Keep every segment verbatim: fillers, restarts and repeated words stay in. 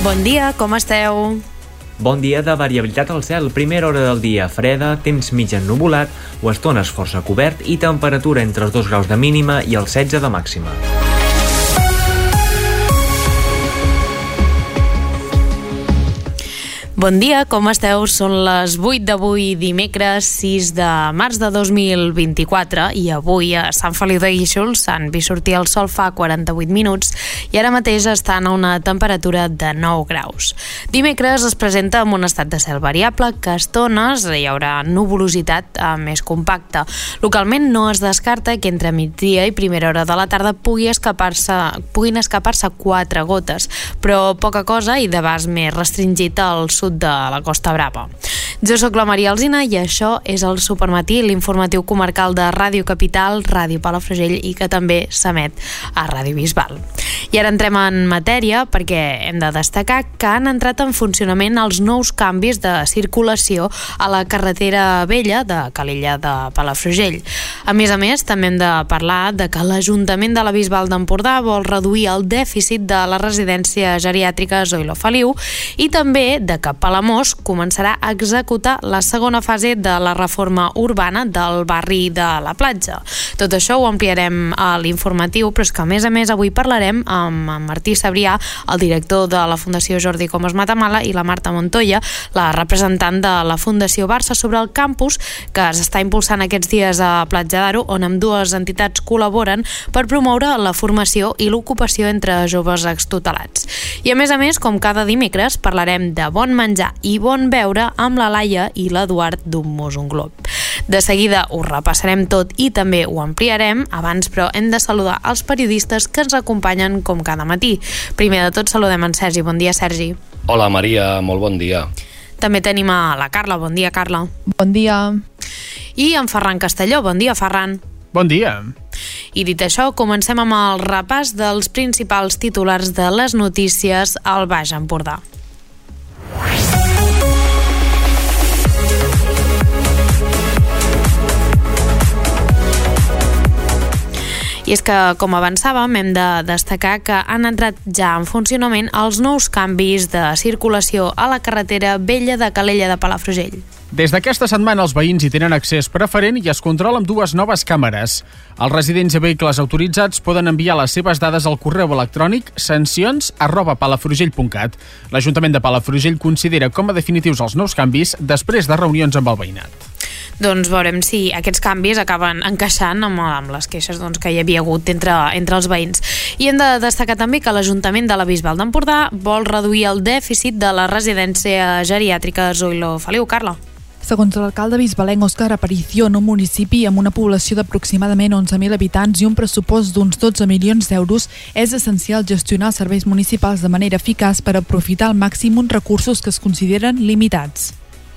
Bon dia, com esteu? Bon dia de variabilitat al cel. Primera hora del dia freda, temps mig ennuvolat o estones força cobert i temperatura entre els dos graus de mínima i els setze de màxima. Bon dia, com esteu? Són les vuit d'avui, dimecres sis de març de dos mil vint-i-quatre, i avui a Sant Feliu de Guíxols s'han vist sortir el sol fa quaranta-vuit minuts i ara mateix estan a una temperatura de nou graus. Dimecres es presenta amb un estat de cel variable, que a estones hi haurà nuvolositat més compacta. Localment no es descarta que entre migdia i primera hora de la tarda pugui escapar-se, puguin escapar-se quatre gotes, però poca cosa i d'abast més restringit al sud de la Costa Brava. Jo sóc la Maria Alsina i això és el Supermatí, l'informatiu comarcal de Ràdio Capital, Ràdio Palafrugell i que també s'emet a Ràdio Bisbal. I ara entrem en matèria perquè hem de destacar que han entrat en funcionament els nous canvis de circulació a la carretera vella de Calella de Palafrugell. A més a més, també hem de parlar de que l'Ajuntament de la Bisbal d'Empordà vol reduir el dèficit de la residència geriàtrica Zoilo Feliu i també de que Palamós començarà a executar la segona fase de la reforma urbana del barri de la Platja. Tot això ho ampliarem a l'informatiu, però és que a més a més avui parlarem amb Martí Sabrià, el director de la Fundació Jordi Comas Matamala, i la Marta Montoya, la representant de la Fundació Barça, sobre el campus que s'està impulsant aquests dies a Platja d'Aro, on ambdues entitats col·laboren per promoure la formació i l'ocupació entre joves extutelats. I a més a més, com cada dimecres, parlarem de bon menjar i bon beure amb la Laia i l'Eduard d'un Mos un Glob. De seguida ho repassarem tot i també ho ampliarem. Abans, però, hem de saludar els periodistes que ens acompanyen com cada matí. Primer de tot saludem en Sergi. Bon dia, Sergi. Hola, Maria, molt bon dia. També tenim a la Carla. Bon dia, Carla. Bon dia. I en Ferran Castelló. Bon dia, Ferran. Bon dia. I dit això, comencem amb el repàs dels principals titulars de les notícies al Baix Empordà. I és que, com avançàvem, hem de destacar que han entrat ja en funcionament els nous canvis de circulació a la carretera vella de Calella de Palafrugell. Des d'aquesta setmana els veïns hi tenen accés preferent i es controla amb dues noves càmeres. Els residents i vehicles autoritzats poden enviar les seves dades al correu electrònic sancions arroba palafrugell punt cat. L'Ajuntament de Palafrugell considera com a definitius els nous canvis després de reunions amb el veïnat. Doncs veurem si aquests canvis acaben encaixant amb, amb les queixes doncs, que hi havia hagut entre, entre els veïns. I hem de destacar també que l'Ajuntament de la Bisbal d'Empordà vol reduir el dèficit de la residència geriàtrica Zoilo Feliu. Carla. Segons l'alcalde bisbalenc Òscar Aparicio, en un municipi amb una població d'aproximadament onze mil habitants i un pressupost d'uns dotze milions d'euros, és essencial gestionar els serveis municipals de manera eficaç per aprofitar al màxim uns recursos que es consideren limitats.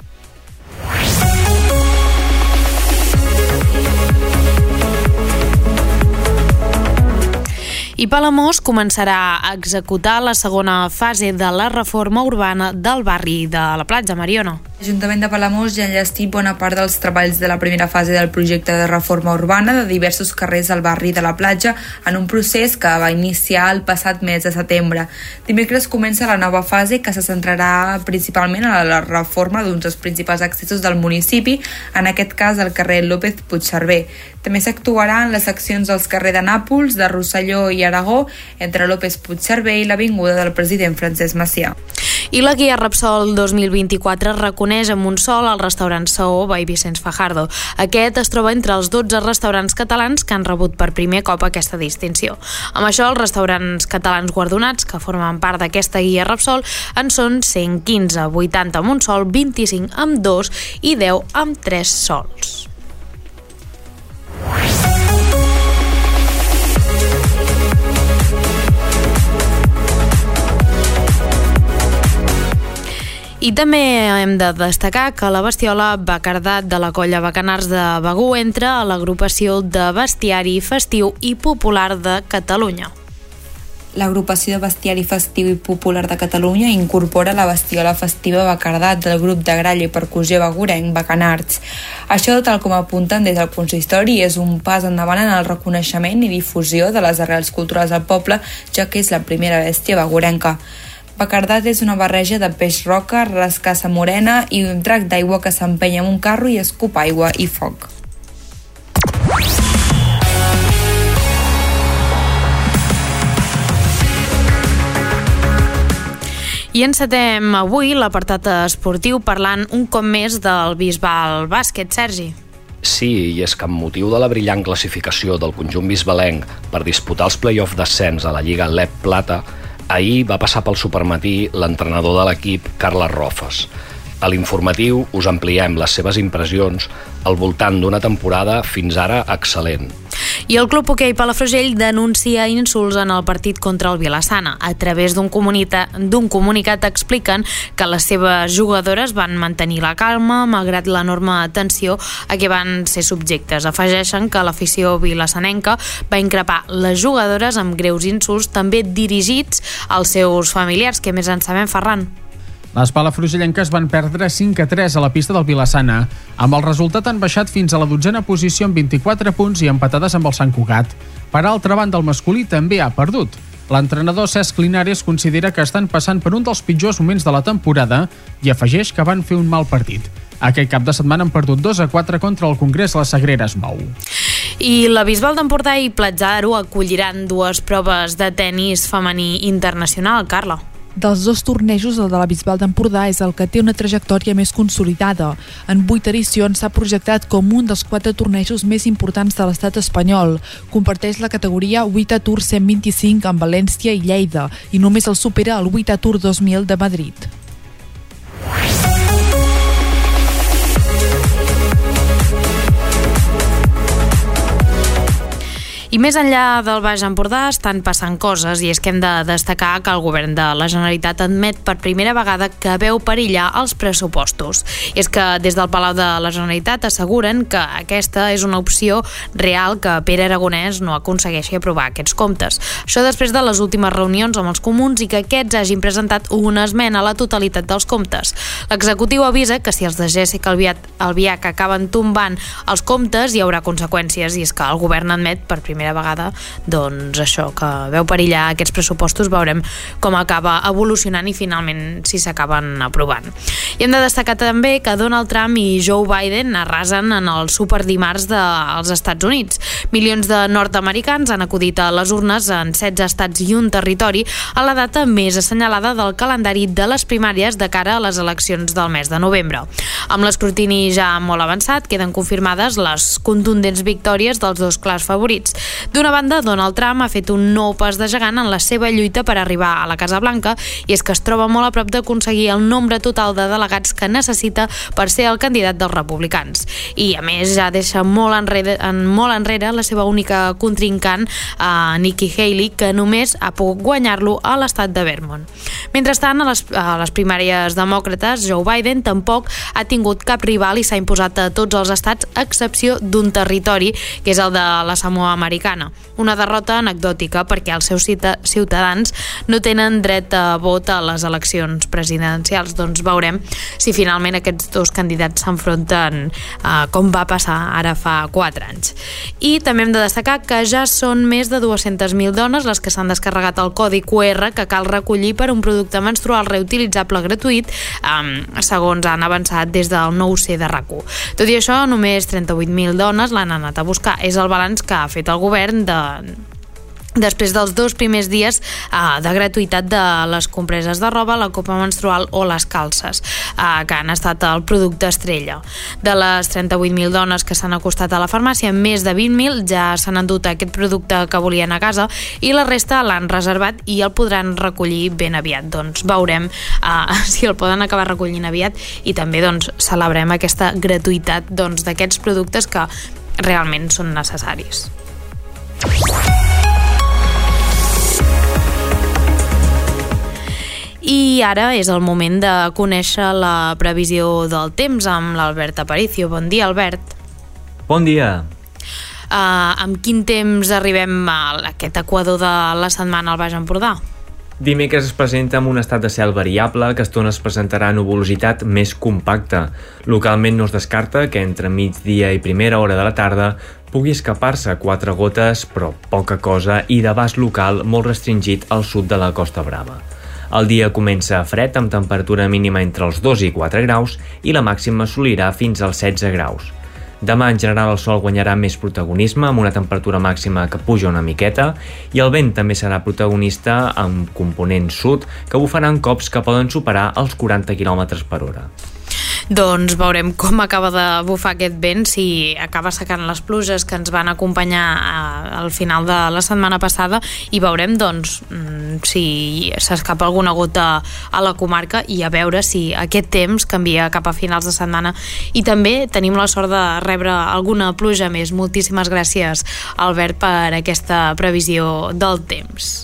I Palamós començarà a executar la segona fase de la reforma urbana del barri de la Platja. Mariona. L'Ajuntament de Palamós ja ha enllestit bona part dels treballs de la primera fase del projecte de reforma urbana de diversos carrers al barri de la Platja en un procés que va iniciar el passat mes de setembre. Dimecres comença la nova fase que se centrarà principalment en la reforma d'uns dels principals accessos del municipi, en aquest cas el carrer López Puigcerver. També s'actuarà en les seccions dels carrers de Nàpols, de Rosselló i Aragó, entre López Puigcerver i l'avinguda del president Francesc Macià. I la guia Repsol dos mil vint-i-quatre reconeix amb un sol el restaurant Saó by Vicenç Fajardo. Aquest es troba entre els dotze restaurants catalans que han rebut per primer cop aquesta distinció. Amb això, els restaurants catalans guardonats que formen part d'aquesta guia Repsol en són cent quinze, vuitanta amb un sol, vint-i-cinc amb dos i deu amb tres sols. I també hem de destacar que la bestiola Bacardat de la colla Bacanars de Begur entra a l'agrupació de bestiari festiu i popular de Catalunya. L'agrupació de bestiari festiu i popular de Catalunya incorpora la bestiola festiva Bacardat del grup de gralla i percussió begurenc Bacanars. Això, tal com apunten des del consistori, és un pas endavant en el reconeixement i difusió de les arrels culturals del poble, ja que és la primera bèstia begurenca. Bacardat és una barreja de peix roca, rascassa morena i un drac d'aigua que s'empenya amb un carro i escup aigua i foc. I encetem avui l'apartat esportiu parlant un cop més del Bisbal Bàsquet, Sergi. Sí, i és que amb motiu de la brillant classificació del conjunt bisbalenc per disputar els play-off d'ascens a la Lliga L E P Plata, ahir va passar pel supermatí l'entrenador de l'equip, Carles Rofes. A l'informatiu us ampliem les seves impressions al voltant d'una temporada fins ara excel·lent. I el Club Hoquei Palafrugell denuncia insults en el partit contra el Vilassana. A través d'un comunicat, d'un comunicat expliquen que les seves jugadores van mantenir la calma malgrat l'enorme tensió a què van ser subjectes. Afegeixen que l'afició vilassanenca va increpar les jugadores amb greus insults també dirigits als seus familiars. Què més en sabem, Ferran? Les palafrugellenques van perdre cinc a tres a la pista del Vilassana. Amb el resultat han baixat fins a la dotzena posició amb vint-i-quatre punts i empatades amb el Sant Cugat. Per altra banda, el masculí també ha perdut. L'entrenador Cesc Linares considera que estan passant per un dels pitjors moments de la temporada i afegeix que van fer un mal partit. Aquest cap de setmana han perdut dos a quatre contra el Congrés La Sagrera es Mou. I la Bisbal d'Empordà i Platja d'Aro acolliran dues proves de tenis femení internacional, Carla. Dels dos tornejos, el de la Bisbal d'Empordà és el que té una trajectòria més consolidada. En vuit edicions s'ha projectat com un dels quatre tornejos més importants de l'estat espanyol. Comparteix la categoria WTA Tour cent vint-i-cinc amb València i Lleida i només el supera el WTA Tour dos mil de Madrid. I més enllà del Baix Empordà estan passant coses i és que hem de destacar que el govern de la Generalitat admet per primera vegada que veu perillar els pressupostos. I és que des del Palau de la Generalitat asseguren que aquesta és una opció real que Pere Aragonès no aconsegueixi aprovar aquests comptes. Això després de les últimes reunions amb els comuns i que aquests hagin presentat una esmena a la totalitat dels comptes. L'executiu avisa que si els de Jessica Albiach acaben tombant els comptes hi haurà conseqüències i és que el govern admet per primera primera vegada, doncs això, que veu perillar aquests pressupostos, veurem com acaba evolucionant i finalment si s'acaben aprovant. I hem de destacar també que Donald Trump i Joe Biden arrasen en el superdimarts dels Estats Units. Milions de nord-americans han acudit a les urnes en setze estats i un territori a la data més assenyalada del calendari de les primàries de cara a les eleccions del mes de novembre. Amb l'escrutini ja molt avançat, queden confirmades les contundents victòries dels dos clars favorits. D'una banda, Donald Trump ha fet un nou pas de gegant en la seva lluita per arribar a la Casa Blanca i és que es troba molt a prop d'aconseguir el nombre total de delegats que necessita per ser el candidat dels republicans. I, a més, ja deixa molt enrere, en, molt enrere la seva única contrincant, a Nikki Haley, que només ha pogut guanyar-lo a l'estat de Vermont. Mentrestant, a les, a les primàries demòcrates, Joe Biden tampoc ha tingut cap rival i s'ha imposat a tots els estats, a excepció d'un territori, que és el de la Samoa Americana. Una derrota anecdòtica perquè els seus ciutadans no tenen dret a vot a les eleccions presidencials. Doncs veurem si finalment aquests dos candidats s'enfronten uh, com va passar ara fa quatre anys. I també hem de destacar que ja són més de dues-centes mil dones les que s'han descarregat el codi Q R que cal recollir per un producte menstrual reutilitzable gratuït, um, segons han avançat des del nou C de RAC u. Tot i això, només trenta-vuit mil dones l'han anat a buscar. És el balanç que ha fet el govern de després dels dos primers dies uh, de gratuïtat de les compreses de roba, la copa menstrual o les calces, uh, que han estat el producte estrella. De les trenta-vuit mil dones que s'han acostat a la farmàcia, més de vint mil ja s'han endut aquest producte que volien a casa i la resta l'han reservat i el podran recollir ben aviat. Doncs veurem uh, si el poden acabar recollint aviat i també doncs, celebrem aquesta gratuïtat doncs, d'aquests productes que realment són necessaris. I ara és el moment de conèixer la previsió del temps amb l'Albert Aparicio. Bon dia, Albert. Bon dia. Uh, amb quin temps arribem a aquest equador de la setmana al Baix Empordà? Dimecres es presenta amb un estat de cel variable que a estones presentarà nuvolositat més compacta. Localment no es descarta que entre migdia i primera hora de la tarda pugui escapar-se quatre gotes, però poca cosa i d'abast local molt restringit al sud de la Costa Brava. El dia comença fred amb temperatura mínima entre els dos i quatre graus i la màxima assolirà fins als setze graus. Demà en general el sol guanyarà més protagonisme amb una temperatura màxima que puja una miqueta i el vent també serà protagonista amb component sud que bufaran cops que poden superar els quaranta quilòmetres per hora. Doncs veurem com acaba de bufar aquest vent, si acaba secant les pluges que ens van acompanyar al final de la setmana passada, i veurem doncs si s'escapa alguna gota a la comarca i a veure si aquest temps canvia cap a finals de setmana. I també tenim la sort de rebre alguna pluja més. Moltíssimes gràcies, Albert, per aquesta previsió del temps.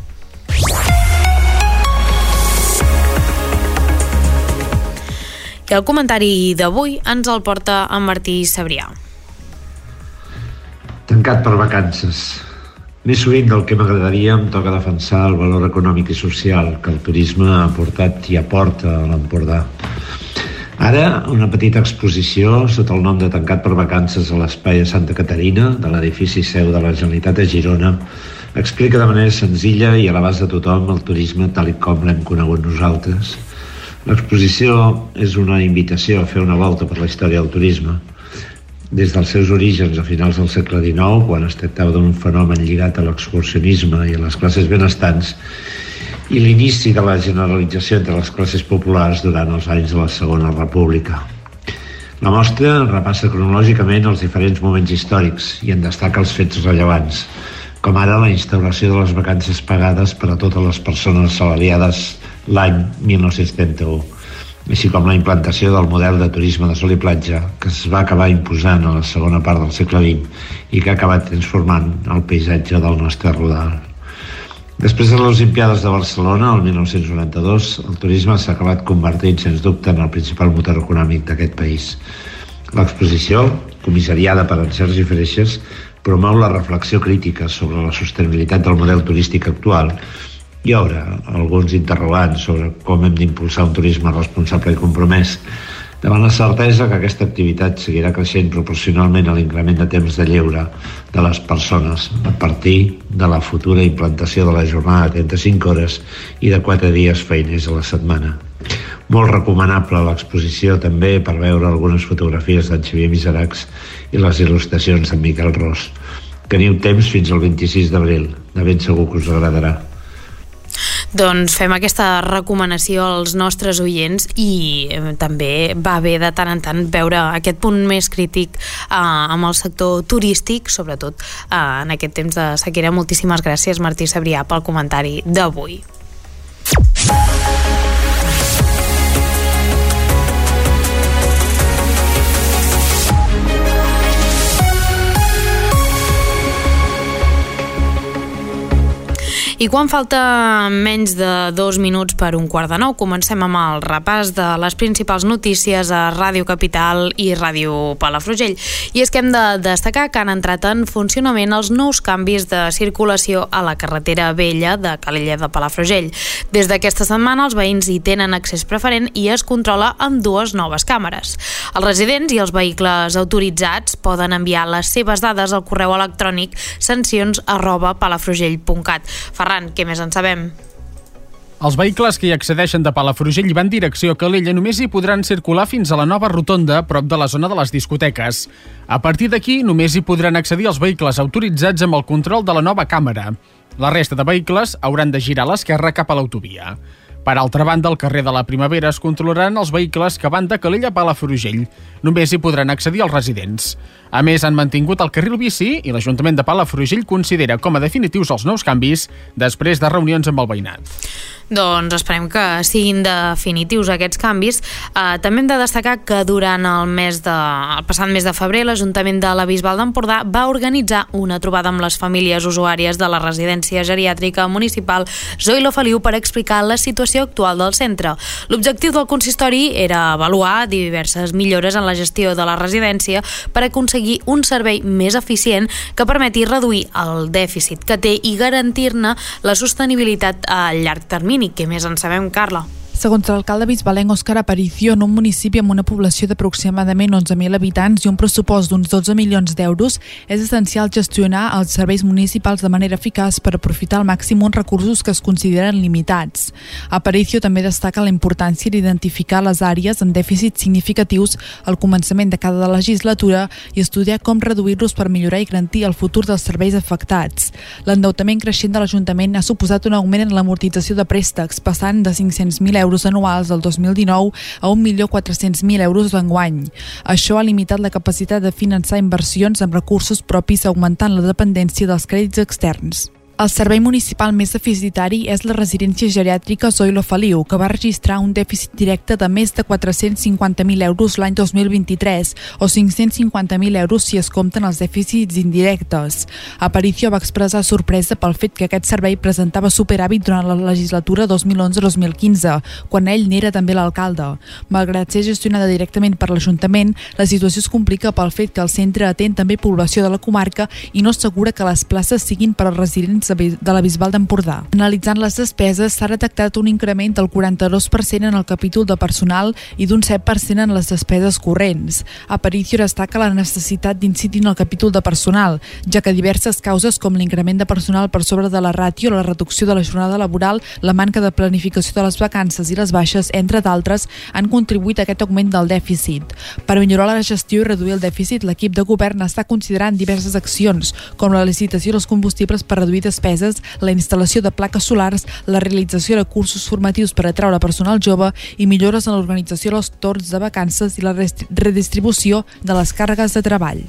I el comentari d'avui ens el porta en Martí Sabrià. Tancat per vacances. Més sovint del que m'agradaria em toca defensar el valor econòmic i social que el turisme ha aportat i aporta a l'Empordà. Ara, una petita exposició sota el nom de Tancat per vacances a l'Espai de Santa Caterina, de l'edifici seu de la Generalitat de Girona, explica de manera senzilla i a l'abast de tothom el turisme tal com l'hem conegut nosaltres. L'exposició és una invitació a fer una volta per la història del turisme. Des dels seus orígens a finals del segle dinou, quan es tractava d'un fenomen lligat a l'excursionisme i a les classes benestants, i l'inici de la generalització entre les classes populars durant els anys de la Segona República. La mostra repassa cronològicament els diferents moments històrics i en destaca els fets rellevants, com ara la instauració de les vacances pagades per a totes les persones assalariades l'any mil nou-cents trenta-u, així com la implantació del model de turisme de sol i platja que es va acabar imposant a la segona part del segle vint i que ha acabat transformant el paisatge del nostre Rodal. Després de les Olimpiades de Barcelona, el mil nou-cents noranta-dos, el turisme s'ha acabat convertint, sens dubte, en el principal motor econòmic d'aquest país. L'exposició, comissariada per en Sergi Freixes, promou la reflexió crítica sobre la sostenibilitat del model turístic actual i obre alguns interrogants sobre com hem d'impulsar un turisme responsable i compromès, davant la certesa que aquesta activitat seguirà creixent proporcionalment a l'increment de temps de lleure de les persones a partir de la futura implantació de la jornada de trenta-cinc hores i de quatre dies feiners a la setmana. Molt recomanable l'exposició també per veure algunes fotografies d'en Xavier Miseracs i les il·lustracions d'en Miquel Ros. Teniu temps fins al vint-i-sis d'abril, de ben segur que us agradarà. Doncs fem aquesta recomanació als nostres oients i eh, també va bé de tant en tant veure aquest punt més crític eh, amb el sector turístic, sobretot eh, en aquest temps de sequera. Moltíssimes gràcies, Martí Sabrià, pel comentari d'avui. I quan falta menys de dos minuts per un quart de nou, comencem amb el repàs de les principals notícies a Ràdio Capital i Ràdio Palafrugell. I és que hem de destacar que han entrat en funcionament els nous canvis de circulació a la carretera vella de Calella de Palafrugell. Des d'aquesta setmana els veïns hi tenen accés preferent i es controla amb dues noves càmeres. Els residents i els vehicles autoritzats poden enviar les seves dades al correu electrònic sancions arroba palafrugell punt cat. Ferran, què més en sabem? Els vehicles que hi accedeixen de Palafrugell i van direcció a Calella només hi podran circular fins a la nova rotonda a prop de la zona de les discoteques. A partir d'aquí només hi podran accedir els vehicles autoritzats amb el control de la nova càmera. La resta de vehicles hauran de girar a l'esquerra cap a l'autovia. Per altra banda, al carrer de la Primavera es controlaran els vehicles que van de Calella a Palafrugell. Només hi podran accedir els residents. A més, han mantingut el carril bici i l'Ajuntament de Palafrugell considera com a definitius els nous canvis després de reunions amb el veïnat. Doncs esperem que siguin definitius aquests canvis. Eh, també hem de destacar que durant el mes de, el passat mes de febrer l'Ajuntament de la Bisbal d'Empordà va organitzar una trobada amb les famílies usuàries de la residència geriàtrica municipal Zoilo Feliu per explicar la situació actual del centre. L'objectiu del consistori era avaluar diverses millores en la gestió de la residència per aconseguir un servei més eficient que permeti reduir el dèficit que té i garantir-ne la sostenibilitat a llarg termini. Què més en sabem, Carla? Segons l'alcalde bisbalenc Òscar Aparicio, en un municipi amb una població d'aproximadament onze mil habitants i un pressupost d'uns dotze milions d'euros, és essencial gestionar els serveis municipals de manera eficaç per aprofitar al màxim uns recursos que es consideren limitats. Aparicio també destaca la importància d'identificar les àrees amb dèficits significatius al començament de cada legislatura i estudiar com reduir-los per millorar i garantir el futur dels serveis afectats. L'endeutament creixent de l'Ajuntament ha suposat un augment en l'amortització de préstecs, passant de cinc-cents mil euros anuals del dos mil dinou a un milió quatre-cents mil euros d'enguany. Això ha limitat la capacitat de finançar inversions amb recursos propis, augmentant la dependència dels crèdits externs. El servei municipal més deficitari és la residència geriàtrica Zoilo Feliu, que va registrar un dèficit directe de més de quatre-cents cinquanta mil euros l'any dos mil vint-i-tres o cinc-cents cinquanta mil euros si es compten els dèficits indirectes. Aparicio va expressar sorpresa pel fet que aquest servei presentava superàvit durant la legislatura dos mil onze dos mil quinze, quan ell n'era també l'alcalde. Malgrat ser gestionada directament per l'Ajuntament, la situació es complica pel fet que el centre atén també població de la comarca i no assegura que les places siguin per als residents de la Bisbal d'Empordà. Analitzant les despeses, s'ha detectat un increment del quaranta-dos per cent en el capítol de personal i d'un set per cent en les despeses corrents. Aparicio destaca la necessitat d'incidir en el capítol de personal, ja que diverses causes com l'increment de personal per sobre de la ràtio, la reducció de la jornada laboral, la manca de planificació de les vacances i les baixes, entre d'altres, han contribuït a aquest augment del dèficit. Per millorar la gestió i reduir el dèficit, l'equip de govern està considerant diverses accions, com la licitació dels combustibles per reduir despeses, la instal·lació de plaques solars, la realització de cursos formatius per atraure personal jove i millores en l'organització dels torns de vacances i la redistribució de les càrregues de treball.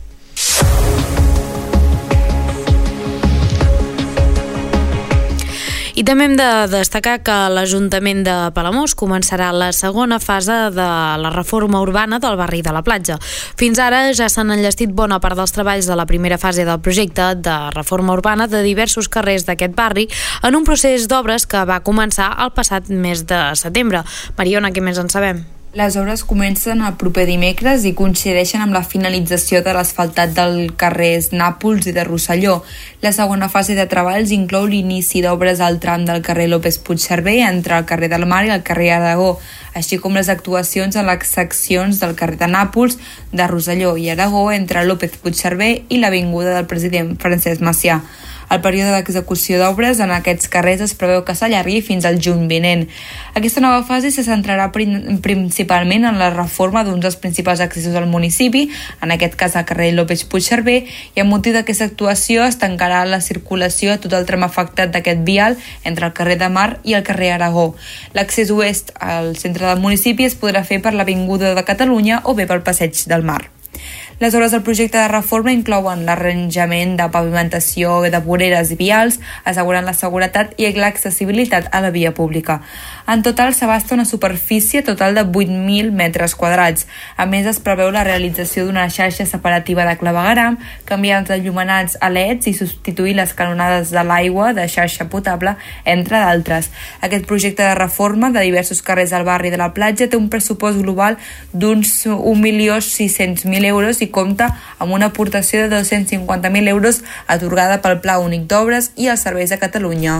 I també hem de destacar que l'Ajuntament de Palamós començarà la segona fase de la reforma urbana del barri de la Platja. Fins ara ja s'han enllestit bona part dels treballs de la primera fase del projecte de reforma urbana de diversos carrers d'aquest barri en un procés d'obres que va començar el passat mes de setembre. Mariona, què més en sabem? Les obres comencen el proper dimecres i coincideixen amb la finalització de l'asfaltat del carrers Nàpols i de Rosselló. La segona fase de treballs inclou l'inici d'obres al tram del carrer López Puigcerver entre el carrer del Mar i el carrer Aragó, així com les actuacions en les seccions del carrer de Nàpols, de Rosselló i Aragó entre López Puigcerver i l'avinguda del president Francesc Macià. El període d'execució d'obres en aquests carrers es preveu que s'allargui fins al juny vinent. Aquesta nova fase se centrarà principalment en la reforma d'uns dels principals accessos al municipi, en aquest cas al carrer López Puigcerver, i amb motiu d'aquesta actuació es tancarà la circulació a tot el tram afectat d'aquest vial entre el carrer de Mar i el carrer Aragó. L'accés oest al centre del municipi es podrà fer per l'Avinguda de Catalunya o bé pel Passeig del Mar. Les obres del projecte de reforma inclouen l'arranjament de pavimentació de voreres i vials, assegurant la seguretat i l'accessibilitat a la via pública. En total s'abasta una superfície total de vuit mil metres quadrats. A més, es preveu la realització d'una xarxa separativa de clavegueram, canviar els enllumenats a L E Ds i substituir les canonades de l'aigua de xarxa potable, entre d'altres. Aquest projecte de reforma de diversos carrers del barri de la Platja té un pressupost global d'uns un milió sis-cents mil euros i compta amb una aportació de dos-cents cinquanta mil euros atorgada pel Pla Únic d'Obres i els Serveis de Catalunya.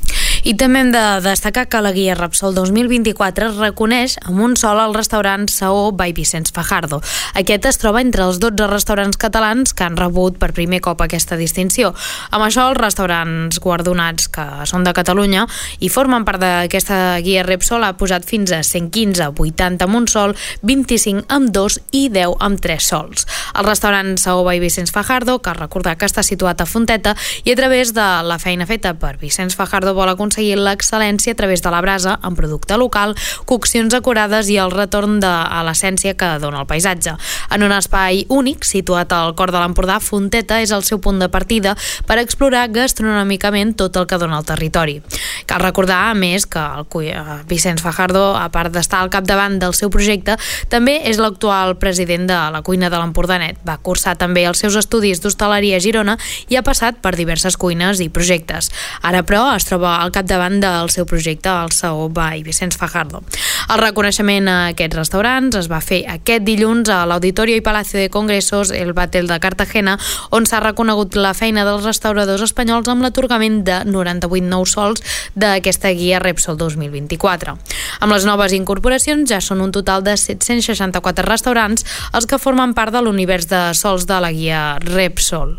I també hem de destacar que la guia Repsol dos mil vint-i-quatre reconeix amb un sol el restaurant Saó by Vicenç Fajardo. Aquest es troba entre els dotze restaurants catalans que han rebut per primer cop aquesta distinció. Amb això, els restaurants guardonats que són de Catalunya i formen part d'aquesta guia Repsol ha posat fins a cent quinze, vuitanta amb un sol, vint-i-cinc amb dos i deu amb tres sols. El restaurant Saó by Vicenç Fajardo, cal recordar que està situat a Fonteta, i a través de la feina feta per Vicenç Fajardo vol aconseguir l'excel·lència a través de la brasa en producte local, coccions acurades i el retorn de, a l'essència que dona el paisatge. En un espai únic, situat al cor de l'Empordà, Fonteta és el seu punt de partida per explorar gastronòmicament tot el que dona el territori. Cal recordar, a més, que el Vicenç Fajardo, a part d'estar al capdavant del seu projecte, també és l'actual president de la cuina de l'Empordanet. Va cursar també els seus estudis d'hostaleria a Girona i ha passat per diverses cuines i projectes. Ara, però, es troba al capdavant del seu projecte, el Saó by Vicenç Fajardo. El reconeixement a aquests restaurants es va fer aquest dilluns a l'Auditorio i Palacio de Congressos El Batel de Cartagena, on s'ha reconegut la feina dels restauradors espanyols amb l'atorgament de noranta-vuit nous sols d'aquesta guia Repsol dos mil vint-i-quatre. Amb les noves incorporacions ja són un total de set-cents seixanta-quatre restaurants els que formen part de l'univers de sols de la guia Repsol.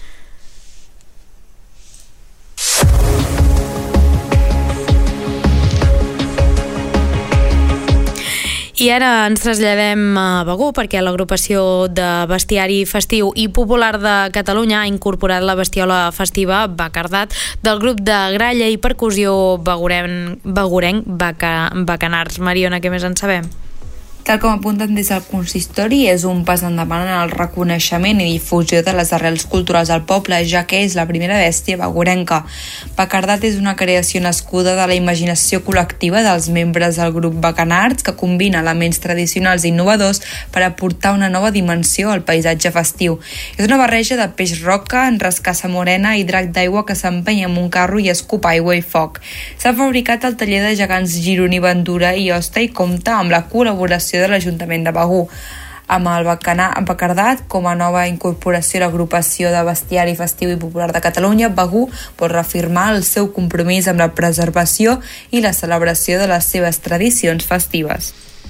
I ara ens traslladem a Begur perquè l'agrupació de bestiari festiu i popular de Catalunya ha incorporat la bestiola festiva Bacardat del grup de gralla i percussió begurenc, begurenc Baca, Bacanars. Mariona, què més en sabem? Tal com apunten des del consistori, és un pas endavant en el reconeixement i difusió de les arrels culturals del poble, ja que és la primera bèstia begurenca. Bacardat és una creació nascuda de la imaginació col·lectiva dels membres del grup Bacanards, que combina elements tradicionals i innovadors per aportar una nova dimensió al paisatge festiu. És una barreja de peix roca, enrescassa morena i drac d'aigua que s'empenya amb un carro i escup aigua i foc. S'ha fabricat al taller de gegants Gironí, Ventura i Hosta i compta amb la col·laboració de l'Ajuntament de Begur. Amb el Bacardat com a nova incorporació a l'agrupació de bestiari festiu i popular de Catalunya, Begur vol reafirmar el seu compromís amb la preservació i la celebració de les seves tradicions festives.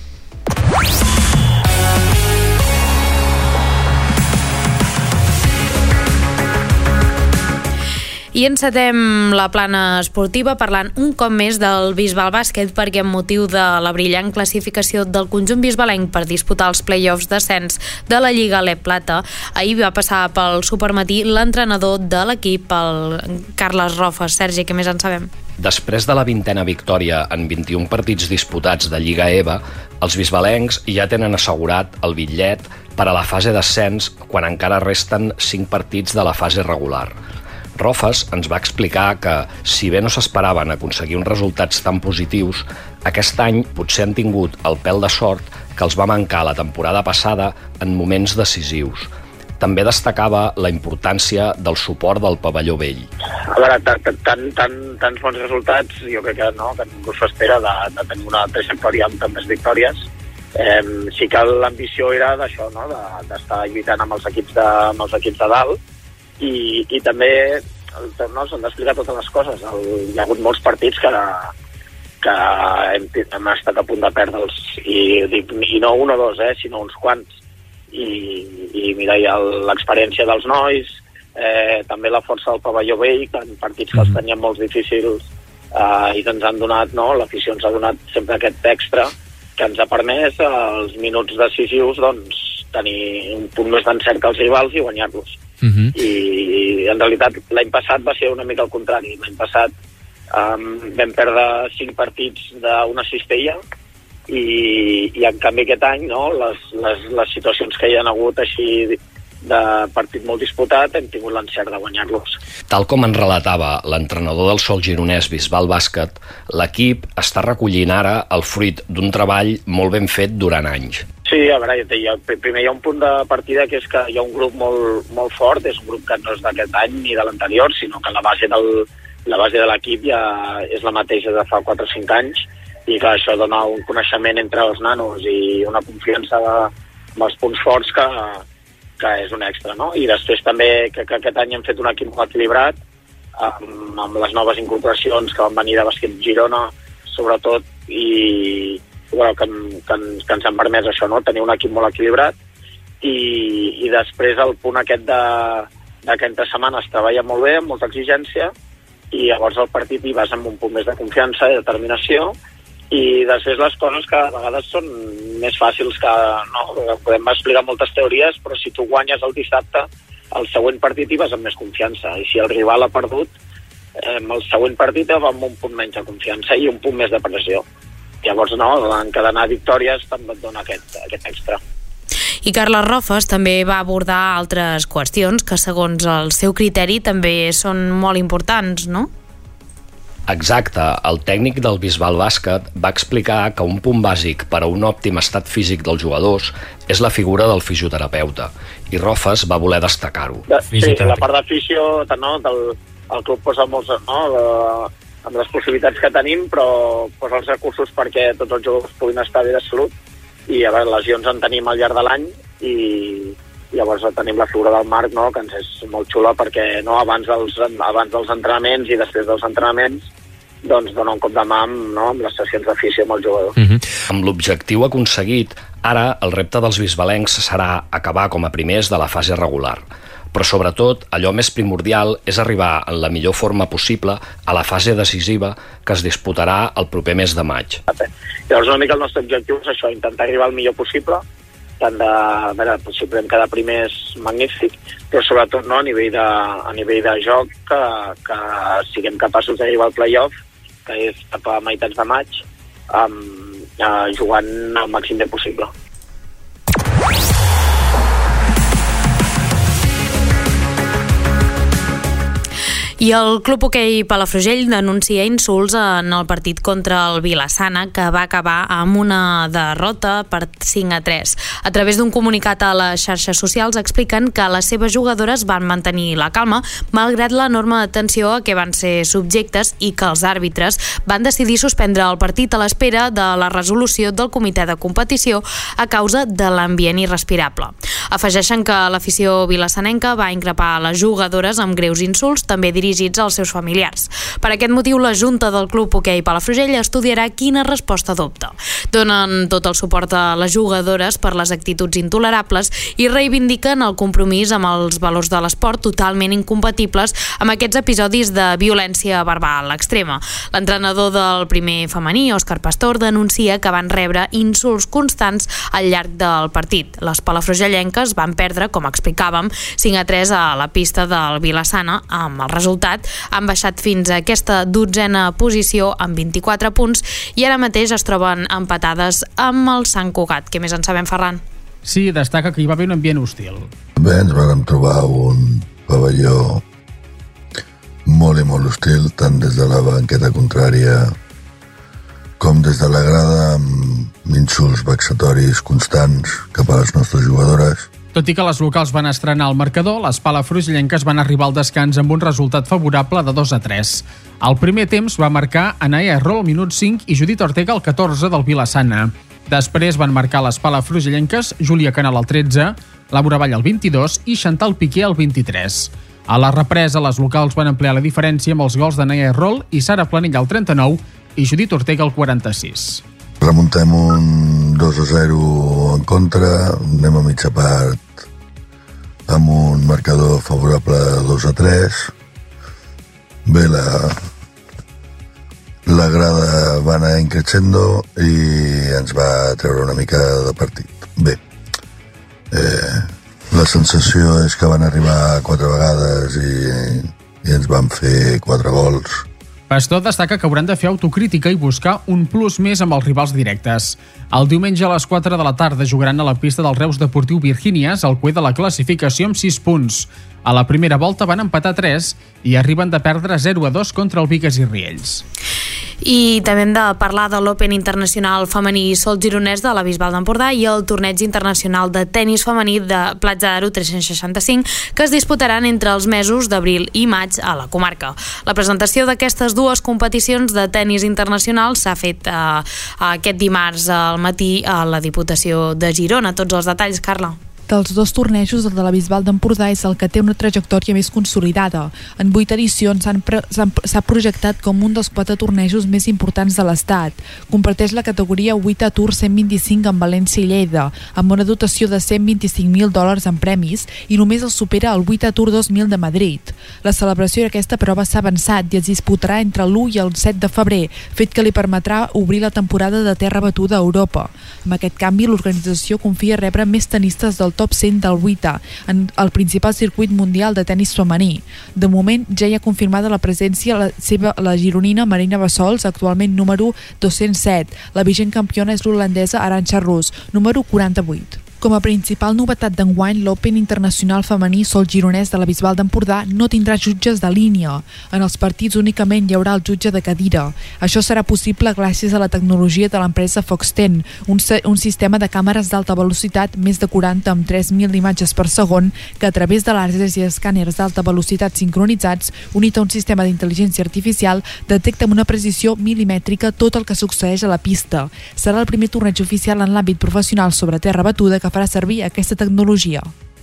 I encetem la plana esportiva parlant un cop més del Bisbal Bàsquet, perquè amb motiu de la brillant classificació del conjunt bisbalenc per disputar els play-offs d'ascens de la Lliga Lep Plata, ahir va passar pel supermatí l'entrenador de l'equip, el Carles Rofes. Sergi, què més en sabem? Després de la vintena victòria en vint-i-un partits disputats de Lliga E V A, els bisbalencs ja tenen assegurat el bitllet per a la fase d'ascens quan encara resten cinc partits de la fase regular. Rofes ens va explicar que, si bé no s'esperaven aconseguir uns resultats tan positius, aquest any potser han tingut el pèl de sort que els va mancar la temporada passada en moments decisius. També destacava la importància del suport del pavelló vell. A veure, tant, tant, tant, tants bons resultats, jo crec que, no, que ningú s'espera de, de tenir una trajectòria amb tantes victòries. Eh, sí que l'ambició era d'això, no, d'estar lluitant amb els equips de, amb els equips de dalt, i, i també no, s'han d'explicar totes les coses. El, hi ha hagut molts partits que, que hem, hem estat a punt de perdre'ls, i, dic, i no un o dos, eh, sinó uns quants. I, i mira, hi ha l'experiència dels nois, eh, també la força del pavelló vell, que en partits que els tenien molt difícils eh, i que ens han donat, no, l'afició ens ha donat sempre aquest extra que ens ha permès als minuts decisius doncs, tenir un punt més d'encert que els rivals i guanyar-los. Uh -huh. I en realitat l'any passat va ser una mica al contrari. L'any passat um, vam perdre cinc partits d'una cistella i, i en canvi aquest any, no, les, les, les situacions que hi ha hagut així de partit molt disputat, hem tingut l'encert de guanyar-los. Tal com en relatava l'entrenador del Sol Gironès Bisbal Bàsquet, l'equip està recollint ara el fruit d'un treball molt ben fet durant anys. Sí, a veure, hi ha, primer hi ha un punt de partida que és que hi ha un grup molt, molt fort, és un grup que no és d'aquest any ni de l'anterior, sinó que la base del, la base de l'equip ja és la mateixa de fa quatre o cinc anys, i que això dona un coneixement entre els nanos i una confiança amb els punts forts que, que és un extra, no? I després també que, que aquest any hem fet un equip molt equilibrat, amb, amb les noves incorporacions que van venir de Bàsquet Girona, sobretot, i bueno, que, que, que ens han permès això, no? Tenir un equip molt equilibrat, i, i després el punt aquest de, de que entre setmanes es treballa molt bé, amb molta exigència, i llavors el partit hi vas amb un punt més de confiança i determinació, i després les coses que a vegades són més fàcils que, no, podem explicar moltes teories, però si tu guanyes el dissabte, el següent partit hi vas amb més confiança, i si el rival ha perdut, eh, el següent partit va amb un punt menys de confiança i un punt més de pressió. Llavors, no, encadenar victòries també et dona aquest, aquest extra. I Carles Rofes també va abordar altres qüestions que, segons el seu criteri, també són molt importants, no? Exacte. El tècnic del Bisbal Bàsquet va explicar que un punt bàsic per a un òptim estat físic dels jugadors és la figura del fisioterapeuta, i Rofes va voler destacar-ho. De, sí, la part de fisio, no, del, el club posa molts, no, de, amb les possibilitats que tenim, però posar els recursos perquè tots els jugadors puguin estar bé de salut. I a veure, lesions en tenim al llarg de l'any i, i llavors tenim la figura del Marc, no?, que ens és molt xula perquè no, abans, dels, abans dels entrenaments i després dels entrenaments doncs dona un cop de mà amb, no, amb les sessions d'afició amb el jugador. Mm-hmm. Amb l'objectiu aconseguit, ara el repte dels bisbalencs serà acabar com a primers de la fase regular. Però sobretot allò més primordial és arribar en la millor forma possible a la fase decisiva que es disputarà el proper mes de maig. Llavors una mica el nostre objectiu és això, intentar arribar el millor possible, tant de, a veure, si podem quedar primers magnífic, però sobretot no, a nivell de, a nivell de joc que, que siguem capaços d'arribar al play-off, que és cap a meitats de maig, um, uh, jugant el màxim de possible. I el Club Hoquei Palafrugell denuncia insults en el partit contra el Vila-sana, que va acabar amb una derrota per cinc a tres. A través d'un comunicat a les xarxes socials expliquen que les seves jugadores van mantenir la calma malgrat l'enorme tensió a què van ser subjectes i que els àrbitres van decidir suspendre el partit a l'espera de la resolució del comitè de competició a causa de l'ambient irrespirable. Afegeixen que l'afició vilassanenca va increpar les jugadores amb greus insults, també dirigits als seus familiars. Per aquest motiu, la Junta del Club Hoquei Palafrugell estudiarà quina resposta adopta. Donen tot el suport a les jugadores per les actituds intolerables i reivindiquen el compromís amb els valors de l'esport totalment incompatibles amb aquests episodis de violència verbal extrema. L'entrenador del primer femení, Òscar Pastor, denuncia que van rebre insults constants al llarg del partit. Les palafrugellenques van perdre, com explicàvem, cinc a tres a la pista del Vila-sana. Amb el resultat han baixat fins a aquesta dotzena posició amb vint-i-quatre punts i ara mateix es troben empatades amb el Sant Cugat. Què més en sabem, Ferran? Sí, destaca que hi va haver un ambient hostil. Bé, ens vam trobar un pavelló molt i molt hostil, tant des de la banqueta contrària com des de la grada, amb insults vexatoris constants cap a les nostres jugadores. Tot i que les locals van estrenar el marcador, les palafrugellenques van arribar al descans amb un resultat favorable de dos a tres. Al primer temps va marcar Anaia Errol al minut cinc i Judit Ortega al catorze del Vila-sana. Després van marcar les palafrugellenques Júlia Canal al tretze, Laura Vall al vint-i-dos i Chantal Piqué al vint-i-tres. A la represa, les locals van ampliar la diferència amb els gols d'Anaia Errol i Sara Planell al trenta-nou i Judit Ortega al quaranta-sis. Remuntem un dos a zero en contra, anem a mitja part amb un marcador favorable dos a tres. Bé, la, la grada va anar increixendo i ens va treure una mica de partit. Bé, eh, la sensació és que van arribar quatre vegades i, i ens van fer quatre gols. Pastor destaca que hauran de fer autocrítica i buscar un plus més amb els rivals directes. El diumenge a les quatre de la tarda jugaran a la pista del Reus Deportiu Virgínies, al cué de la classificació amb sis punts. A la primera volta van empatar tres i arriben de perdre zero a dos contra el Bigues i Riells. I també hem de parlar de l'Open Internacional Femení Sol Gironès de la Bisbal d'Empordà i el torneig internacional de tenis femení de Platja d'Aro tres-cents seixanta-cinc, que es disputaran entre els mesos d'abril i maig a la comarca. La presentació d'aquestes dues competicions de tenis internacional s'ha fet eh, aquest dimarts al matí a la Diputació de Girona. Tots els detalls, Carla. Dels dos tornejos, el de la Bisbal d'Empordà és el que té una trajectòria més consolidada. En vuit edicions s'ha projectat com un dels quatre tornejos més importants de l'Estat. Comparteix la categoria W I T A Tour cent vint-i-cinc amb València i Lleida, amb una dotació de cent vint-i-cinc mil dòlars en premis, i només el supera el W I T A Tour dos mil de Madrid. La celebració d'aquesta prova s'ha avançat i es disputarà entre l'u i el set de febrer, fet que li permetrà obrir la temporada de terra batuda a Europa. Amb aquest canvi, l'organització confia rebre més tenistes del top cent del W I T A en el principal circuit mundial de tenis femení. De moment ja hi ha confirmada la presència la seva la gironina Marina Bassols, actualment número dos-cents set. La vigent campiona és l'holandesa Arantxa Rus, número quaranta-vuit. Com a principal novetat d'enguany, l'Open Internacional Femení Sol Gironès de la Bisbal d'Empordà no tindrà jutges de línia. En els partits únicament hi haurà el jutge de cadira. Això serà possible gràcies a la tecnologia de l'empresa Foxten, un, un sistema de càmeres d'alta velocitat, més de quaranta amb tres mil imatges per segon, que a través de làsers i escàners d'alta velocitat sincronitzats, unit a un sistema d'intel·ligència artificial, detecta amb una precisió milimètrica tot el que succeeix a la pista. Serà el primer torneig oficial en l'àmbit professional sobre terra batuda que farà servir aquesta tecnologia.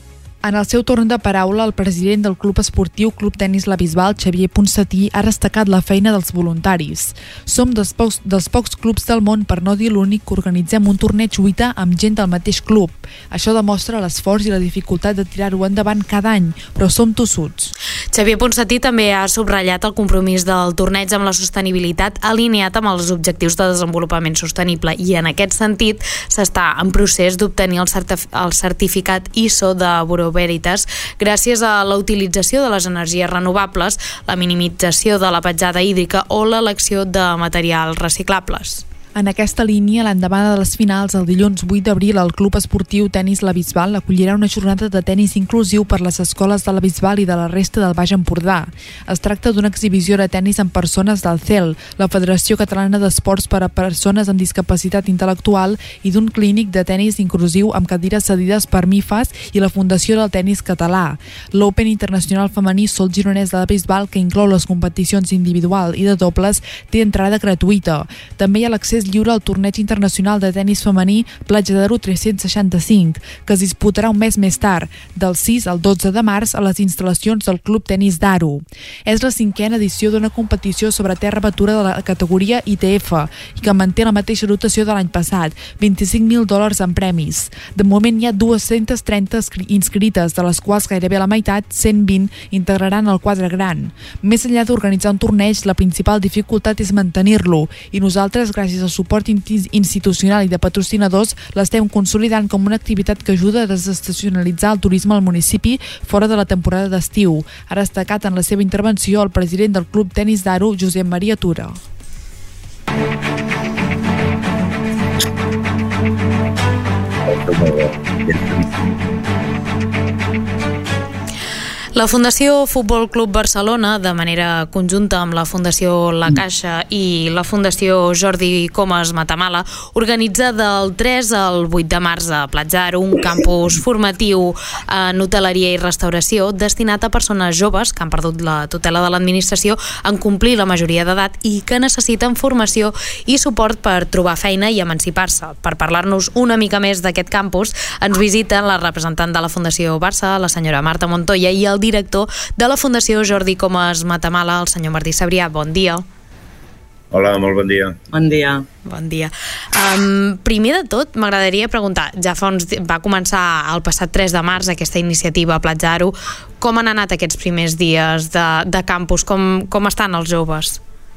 En el seu torn de paraula, el president del Club Esportiu Club Tenis La Bisbal, Xavier Ponsatí, ha destacat la feina dels voluntaris. Som dels pocs, dels pocs clubs del món, per no dir l'únic, que organitzem un torneig UITA amb gent del mateix club. Això demostra l'esforç i la dificultat de tirar-ho endavant cada any, però som tossuts. Xavier Ponsatí també ha subratllat el compromís del torneig amb la sostenibilitat alineat amb els objectius de desenvolupament sostenible i en aquest sentit s'està en procés d'obtenir el, certif el certificat I S O de Bureau Veritas gràcies a la utilització de les energies renovables, la minimització de la petjada hídrica o l'elecció de materials reciclables. En aquesta línia, l'endemà de les finals, el dilluns vuit d'abril, el Club Esportiu Tenis La Bisbal acollirà una jornada de tenis inclusiu per les escoles de la Bisbal i de la resta del Baix Empordà. Es tracta d'una exhibició de tenis amb persones del C E L, la Federació Catalana d'Esports per a Persones amb Discapacitat Intel·lectual, i d'un clínic de tenis inclusiu amb cadires cedides per M I F A S i la Fundació del Tenis Català. L'Open Internacional Femení Sol Gironès de la Bisbal, que inclou les competicions individual i de dobles, té entrada gratuïta. També hi ha l'accés lliure al torneig internacional de tenis femení Platja d'Aro tres-cents seixanta-cinc, que es disputarà un mes més tard, del sis al dotze de març, a les instal·lacions del Club Tenis d'Aro. És la cinquena edició d'una competició sobre terra batuda de la categoria I T F i que manté la mateixa dotació de l'any passat, vint-i-cinc mil dòlars en premis. De moment hi ha dues-centes trenta inscrites, de les quals gairebé la meitat, cent vint, integraran el quadre gran. Més enllà d'organitzar un torneig, la principal dificultat és mantenir-lo i nosaltres, gràcies al suport institucional i de patrocinadors, l'estem consolidant com una activitat que ajuda a desestacionalitzar el turisme al municipi fora de la temporada d'estiu. Ha destacat en la seva intervenció el president del Club Tenis d'Aro, Josep Maria Tura. La Fundació Futbol Club Barcelona, de manera conjunta amb la Fundació La Caixa i la Fundació Jordi Comas Matamala, organitza del tres al vuit de març a Platja d'Aro un campus formatiu en hoteleria i restauració destinat a persones joves que han perdut la tutela de l'administració en complir la majoria d'edat i que necessiten formació i suport per trobar feina i emancipar-se. Per parlar-nos una mica més d'aquest campus, ens visita la representant de la Fundació Barça, la senyora Marta Montoya, i el director de la Fundació Jordi Comas Matamala, el senyor Martí Sabrià. Bon dia. Hola, molt bon dia. Bon dia. Bon dia. Um, primer de tot, m'agradaria preguntar, ja fa uns, va començar el passat tres de març aquesta iniciativa a Platja d'Aro. Com han anat aquests primers dies de, de campus? Com, com estan els joves?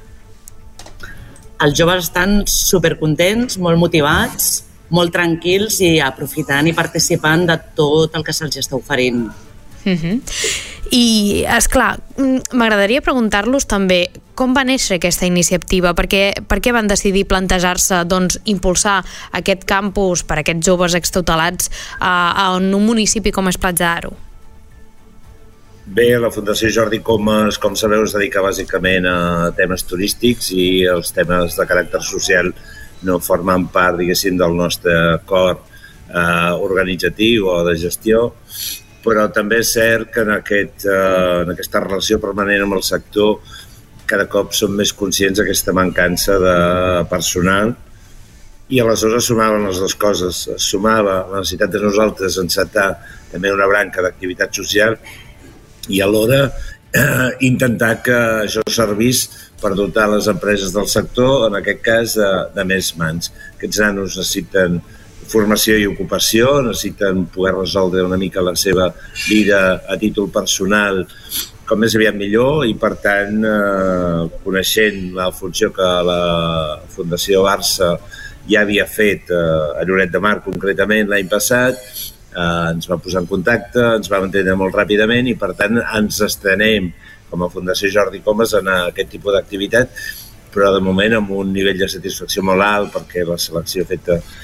Els joves estan supercontents, molt motivats, molt tranquils i aprofitant i participant de tot el que se'ls està oferint. Uh-huh. I, esclar, m'agradaria preguntar-los també com va néixer aquesta iniciativa, per què, per què van decidir plantejar-se doncs, impulsar aquest campus per a aquests joves extutelats a, a un municipi com és Platja d'Aro? Bé, la Fundació Jordi Comas, com sabeu, es dedica bàsicament a temes turístics i els temes de caràcter social no formen part, diguéssim, del nostre cor eh, organitzatiu o de gestió, però també és cert que en, aquest, eh, en aquesta relació permanent amb el sector cada cop som més conscients d'aquesta mancança de personal i aleshores sumaven les dues coses. Es sumava la necessitat de nosaltres encetar també una branca d'activitat social i alhora eh, intentar que això servís per dotar les empreses del sector, en aquest cas, de, de més mans. Aquests nanos necessiten formació i ocupació, necessiten poder resoldre una mica la seva vida a títol personal com més aviat millor i, per tant, eh, coneixent la funció que la Fundació Barça ja havia fet eh, a Lloret de Mar, concretament, l'any passat, eh, ens va posar en contacte, ens va entendre molt ràpidament i, per tant, ens estrenem com a Fundació Jordi Comas en aquest tipus d'activitat, però de moment amb un nivell de satisfacció molt alt perquè la selecció feta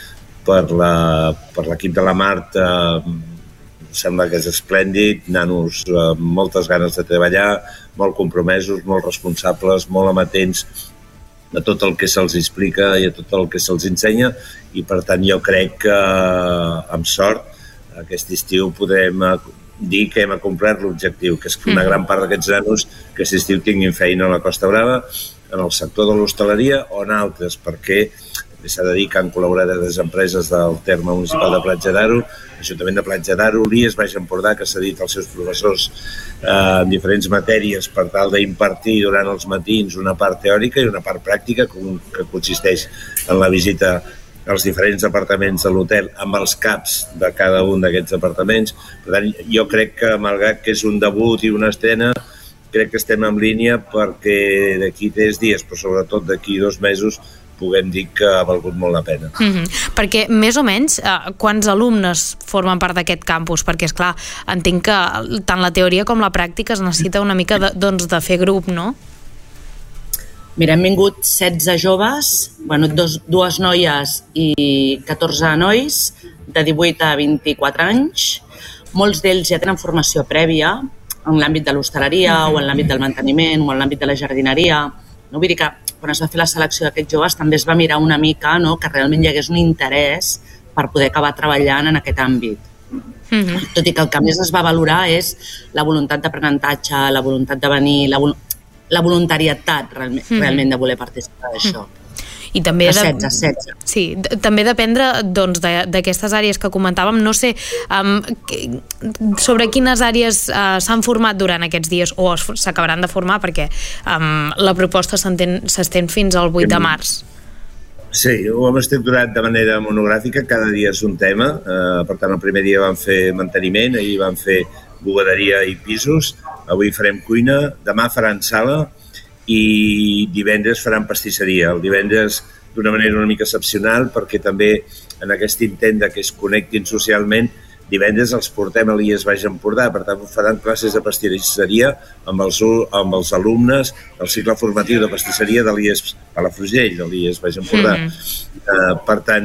per l'equip de la Marta, sembla que és esplèndid, nanos amb moltes ganes de treballar, molt compromesos, molt responsables, molt amatents a tot el que se'ls explica i a tot el que se'ls ensenya, i per tant jo crec que amb sort aquest estiu podrem dir que hem acomplert l'objectiu, que és que una gran part d'aquests nanos que aquest estiu tinguin feina a la Costa Brava, en el sector de l'hostaleria o en altres, perquè s'ha de dir que han col·laborat a les empreses del terme municipal de Platja d'Aro, l'Ajuntament de Platja d'Aro, l'I E S Baix Empordà, que s'ha dit als seus professors eh, en diferents matèries per tal d'impartir durant els matins una part teòrica i una part pràctica que consisteix en la visita als diferents departaments de l'hotel amb els caps de cada un d'aquests departaments. Per tant, jo crec que, malgrat que és un debut i una estrena, crec que estem en línia perquè d'aquí tres dies, però sobretot d'aquí dos mesos, puguem dir que ha valgut molt la pena. Mm-hmm. Perquè, més o menys, eh, quants alumnes formen part d'aquest campus? Perquè, esclar, entenc que tant la teoria com la pràctica es necessita una mica de, doncs, de fer grup, no? Mira, hem vingut setze joves, bueno, dos, dues noies i catorze nois, de divuit a vint-i-quatre anys. Molts d'ells ja tenen formació prèvia en l'àmbit de l'hostaleria o en l'àmbit del manteniment o en l'àmbit de la jardineria. No? Vull dir que quan es va fer la selecció d'aquests joves també es va mirar una mica, no?, que realment hi hagués un interès per poder acabar treballant en aquest àmbit. Mm-hmm. Tot i que el que més es va valorar és la voluntat d'aprenentatge, la voluntat de venir, la, vol la voluntarietat realment, mm-hmm. realment de voler participar d'això. Mm-hmm. I també de... setze, setze. Sí, també dependre doncs, d'aquestes àrees que comentàvem. No sé um, sobre quines àrees uh, s'han format durant aquests dies o s'acabaran de formar, perquè um, la proposta s'estén fins al vuit de març. Sí, ho hem estructurat de manera monogràfica, cada dia és un tema. Uh, per tant, el primer dia vam fer manteniment, ahir vam fer bugaderia i pisos, avui farem cuina, demà faran sala, i divendres faran pastisseria. El divendres d'una manera una mica excepcional, perquè també en aquest intent de que es connectin socialment, divendres els portem a l'I E S Baix Empordà, per tant faran classes de pastisseria amb els, amb els alumnes del cicle formatiu de pastisseria de l'I E S Palafrugell, de l'I E S Baix Empordà. Mm-hmm. uh, per tant,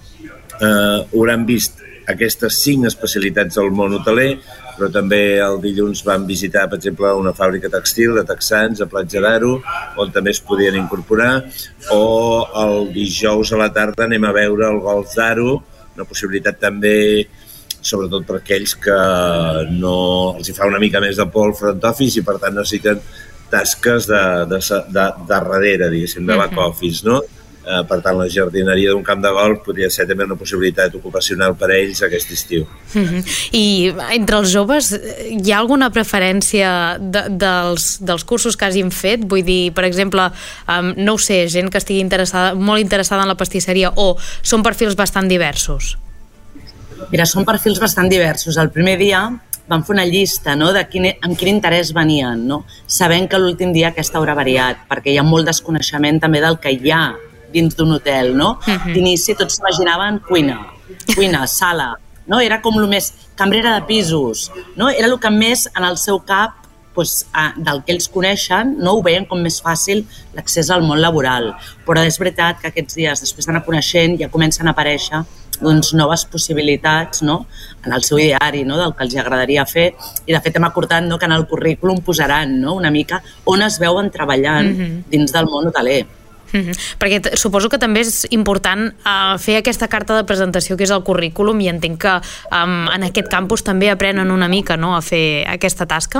uh, hauran vist aquestes cinc especialitats del món hoteler, però també el dilluns vam visitar, per exemple, una fàbrica textil de texans a Platja d'Aro, on també es podien incorporar, o el dijous a la tarda anem a veure el Golf d'Aro, una possibilitat també, sobretot per aquells que no els hi fa una mica més de por el front office i per tant necessiten tasques de, de, de, de darrere, diguéssim, de back office, no? Uh, per tant, la jardineria d'un camp de golf podria ser també una possibilitat ocupacional per a ells aquest estiu. Mm-hmm. I entre els joves hi ha alguna preferència de, dels, dels cursos que hagin fet? Vull dir, per exemple, um, no ho sé, gent que estigui interessada, molt interessada en la pastisseria, o són perfils bastant diversos? Mira, són perfils bastant diversos. El primer dia vam fer una llista, no?, de quin, amb quin interès venien, no? Sabent que l'últim dia aquesta haurà variat, perquè hi ha molt desconeixement també del que hi ha dins d'un hotel, no? Uh-huh. D'inici tots s'imaginaven cuina, cuina, sala, no? Era com el més cambrera de pisos, no? Era el que més en el seu cap, pues, del que ells coneixen, no ho veien com més fàcil l'accés al món laboral. Però és veritat que aquests dies, després d'anar coneixent, ja comencen a aparèixer doncs, noves possibilitats, no?, en el seu diari, no?, del que els agradaria fer, i de fet hem acordat, no?, que en el currículum posaran, no?, una mica on es veuen treballant uh-huh. dins del món hoteler. Mm-hmm. Perquè suposo que també és important uh, fer aquesta carta de presentació que és el currículum, i entenc que um, en aquest campus també aprenen una mica, no?, a fer aquesta tasca.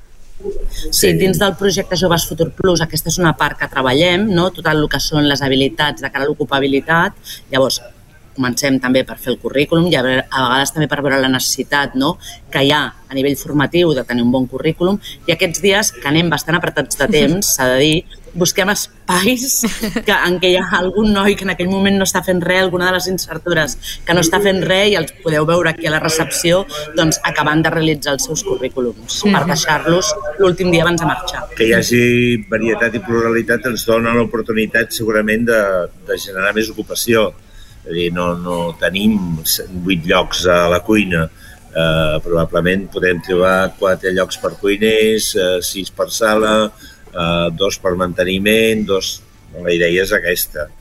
Sí, dins del projecte Joves Futur Plus aquesta és una part que treballem, no?, tot el que són les habilitats de cara a l'ocupabilitat. Llavors comencem també per fer el currículum i a vegades també per veure la necessitat, no?, que hi ha a nivell formatiu de tenir un bon currículum, i aquests dies que anem bastant apretats de temps, s'ha de dir, busquem espais que, en què hi ha algun noi que en aquell moment no està fent res, alguna de les insertures que no està fent res, i els podeu veure aquí a la recepció, doncs acabant de realitzar els seus currículums per deixar-los l'últim dia abans de marxar. Que hi hagi varietat i pluralitat ens dona l'oportunitat segurament de, de generar més ocupació. És a dir, no, no tenim vuit llocs a la cuina, eh, probablement podem trobar quatre llocs per cuiners, eh, sis per sala, eh, dos per manteniment, dos... La idea és aquesta.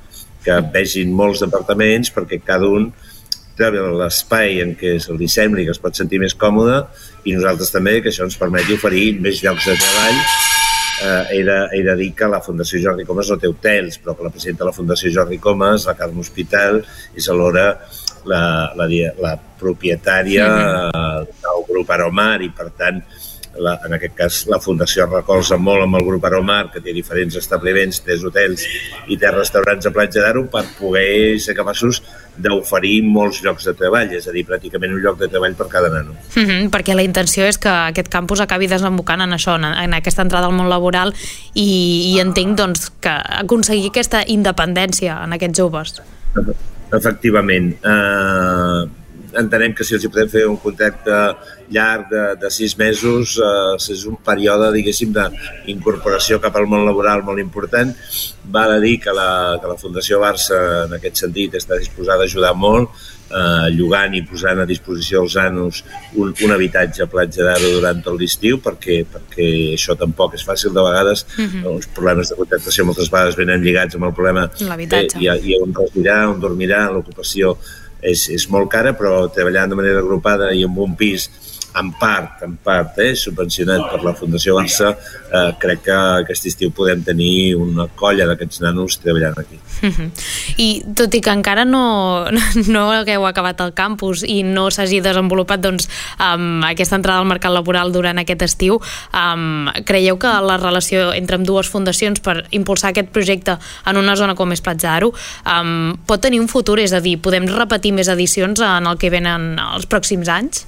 que vegin molts departaments perquè cada un té l'espai en què li sembli que es pot sentir més còmode i nosaltres també, que això ens permeti oferir més llocs de treball. Eh, he, de, he de dir que la Fundació Jordi Comas no té hotels, però que la presidenta de la Fundació Jordi Comas, la Carme Hospital, és alhora la, la, la propietària del grup Aromar i, per tant, La, en aquest cas la Fundació recolza molt amb el grup Aromar, que té diferents establiments, té hotels i té restaurants a Platja d'Aro, per poder ser capaços d'oferir molts llocs de treball, és a dir, pràcticament un lloc de treball per cada nano. Mm-hmm, perquè la intenció és que aquest campus acabi desembocant en això, en, en aquesta entrada al món laboral i, i entenc doncs, que aconseguir aquesta independència en aquests joves. Efectivament. Eh, entenem que si els hi podem fer un contracte llarg de, de sis mesos, eh, és un període, diguéssim, d'incorporació cap al món laboral molt important. Val a dir que la, que la Fundació Barça, en aquest sentit, està disposada a ajudar molt, eh, llogant i posant a disposició als nanos un, un habitatge a Platja d'Aro durant tot l'estiu, perquè, perquè això tampoc és fàcil. De vegades, mm-hmm. els problemes de contractació moltes vegades venen lligats amb el problema de, i, i on residirà, on dormirà, l'ocupació és, és molt cara, però treballant de manera agrupada i amb un pis en part, en part, eh, subvencionat per la Fundació Barça, eh, crec que aquest estiu podem tenir una colla d'aquests nanos treballant aquí. Mm-hmm. I tot i que encara no, no hagueu acabat el campus i no s'hagi desenvolupat doncs, um, aquesta entrada al mercat laboral durant aquest estiu, um, creieu que la relació entre ambdues fundacions per impulsar aquest projecte en una zona com és Platja d'Aro um, pot tenir un futur? És a dir, podem repetir més edicions en el que venen els pròxims anys?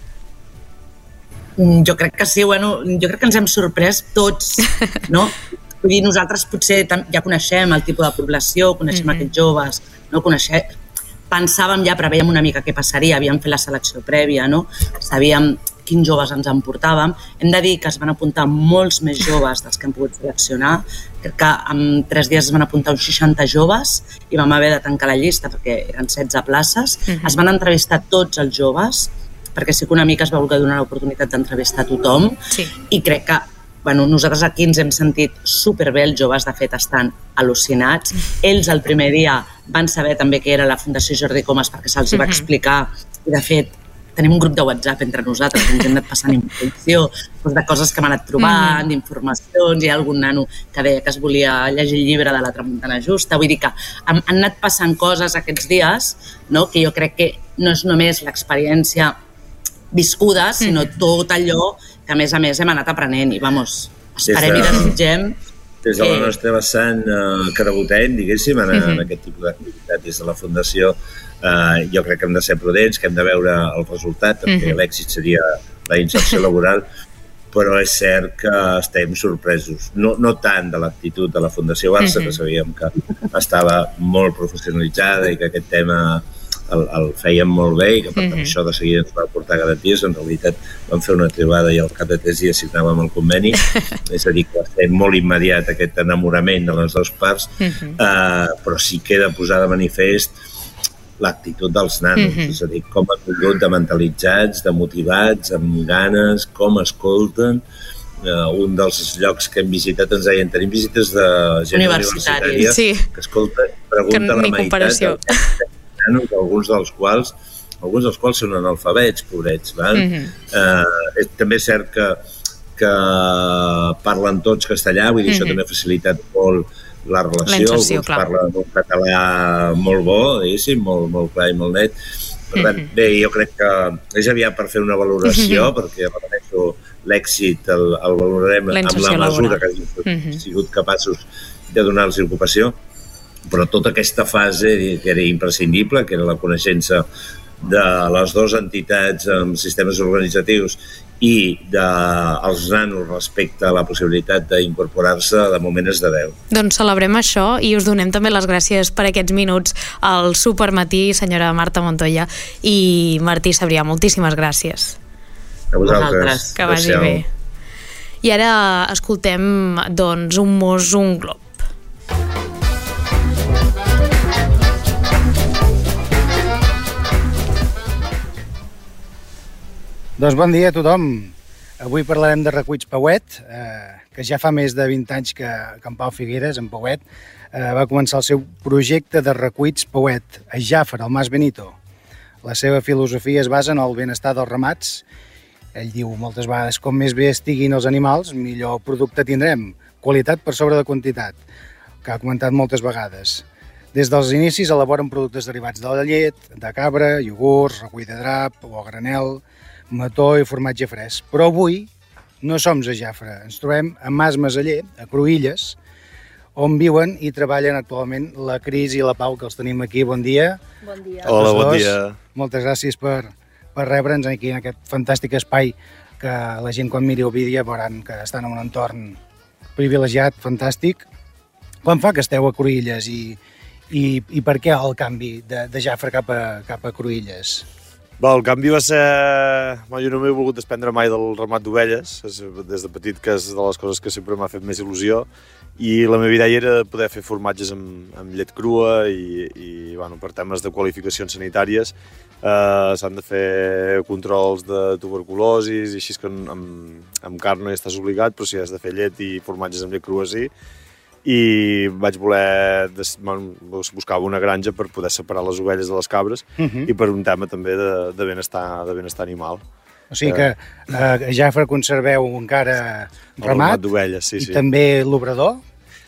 Jo crec que sí, bueno, jo crec que ens hem sorprès tots, no? Vull dir, nosaltres potser ja coneixem el tipus de població, coneixem mm-hmm. aquests joves, no coneixem, pensàvem ja, preveiem una mica què passaria, havíem fet la selecció prèvia, no? Sabíem quins joves ens emportàvem. Hem de dir que es van apuntar molts més joves dels que hem pogut seleccionar. Crec que en tres dies es van apuntar uns seixanta joves i vam haver de tancar la llista perquè eren setze places. Mm-hmm. Es van entrevistar tots els joves, perquè sí que una mica es va voler donar l'oportunitat d'entrevistar a tothom, sí. I crec que bueno, nosaltres aquí ens hem sentit superbé, els joves de fet estan al·lucinats. Ells el primer dia van saber també què era la Fundació Jordi Comas perquè se'ls mm-hmm. va explicar, i de fet tenim un grup de WhatsApp entre nosaltres, ens hem anat passant informació de coses que hem anat trobant, mm-hmm. d'informacions, hi ha algun nano que deia que es volia llegir el llibre de la Tramuntana Justa, vull dir que han, han anat passant coses aquests dies, no? Que jo crec que no és només l'experiència viscuda, sinó mm. tot allò que a més a més hem anat aprenent i vamos, esperem de, i desitgem des de la nostra vessant eh, que debutem, diguéssim, en, mm-hmm. en aquest tipus d'activitat des de la Fundació. Eh, jo crec que hem de ser prudents, que hem de veure el resultat, perquè mm-hmm. l'èxit seria la inserció laboral, però és cert que estem sorpresos. No, no tant de l'actitud de la Fundació Barça, mm-hmm. que sabíem que estava molt professionalitzada i que aquest tema El, el fèiem molt bé i que per tant mm-hmm. això de seguida ens va portar garanties. En realitat vam fer una trobada i al cap de tres dies signàvem el conveni, és a dir, que va ser molt immediat aquest enamorament de les dues parts, mm-hmm. eh, però sí que he de posar de manifest l'actitud dels nanos, mm-hmm. és a dir, com han vingut de mentalitzats, de motivats, amb ganes, com escolten. Uh, un dels llocs que hem visitat ens deien, tenim visites de gent universitària sí. que escolta, pregunta que la meitat alguns dels quals alguns dels quals són analfabets, pobrets, val? Mm-hmm. Eh, també és cert que, que parlen tots castellà, vull dir, mm-hmm. això també ha facilitat molt la relació, la alguns clar. Parlen un català molt bo, diguéssim, molt, molt clar i molt net. Per tant, mm-hmm. bé, jo crec que és aviat per fer una valoració, mm-hmm. perquè repeteixo, l'èxit el, el valorarem amb la mesura que hagin mm-hmm. sigut capaços de donar-los ocupació, però tota aquesta fase que era imprescindible, que era la coneixença de les dues entitats amb sistemes organitzatius i dels nanos respecte a la possibilitat d'incorporar-se, de moment és de deu. Doncs celebrem això i us donem també les gràcies per aquests minuts al Supermatí, senyora Marta Montoya i Martí Sabrià. Moltíssimes gràcies. A vosaltres. Que vagi bé. I ara escoltem doncs Un mos, un glob. Doncs bon dia a tothom. Avui parlarem de recuits Pauet, eh, que ja fa més de vint anys que, que en Pau Figueres, en Pauet, eh, va començar el seu projecte de recuits Pauet a Jafre, al Mas Benito. La seva filosofia es basa en el benestar dels ramats. Ell diu moltes vegades, com més bé estiguin els animals, millor producte tindrem. Qualitat per sobre de quantitat, que ha comentat moltes vegades. Des dels inicis elaboren productes derivats de la llet, de cabra, iogurts, recull de drap o granel, mató i formatge fresc. Però avui no som a Jafre, ens trobem a Mas Masaller, a Cruïlles, on viuen i treballen actualment la Cris i la Pau, que els tenim aquí. Bon dia. Bon dia. Hola, bon dia. Moltes gràcies per, per rebre'ns aquí en aquest fantàstic espai que la gent quan miri el vídeo veuran que estan en un entorn privilegiat, fantàstic. Quan fa que esteu a Cruïlles i, i, i per què el canvi de, de Jafre cap a, cap a Cruïlles? Va, el canvi va ser... Bueno, jo no m'he volgut desprendre mai del ramat d'ovelles, des de petit, que és de les coses que sempre m'ha fet més il·lusió, i la meva idea era poder fer formatges amb, amb llet crua i, i bueno, per temes de qualificacions sanitàries eh, s'han de fer controls de tuberculosis i així que amb, amb carn no hi estàs obligat, però si has de fer llet i formatges amb llet crua sí. I vaig voler, des, bueno, buscava una granja per poder separar les ovelles de les cabres uh-huh. i per un tema també de, de, benestar, de benestar animal. O sigui que a eh, Jafre conserveu encara ramat, ramat d'ovelles, sí, i sí. també l'obrador?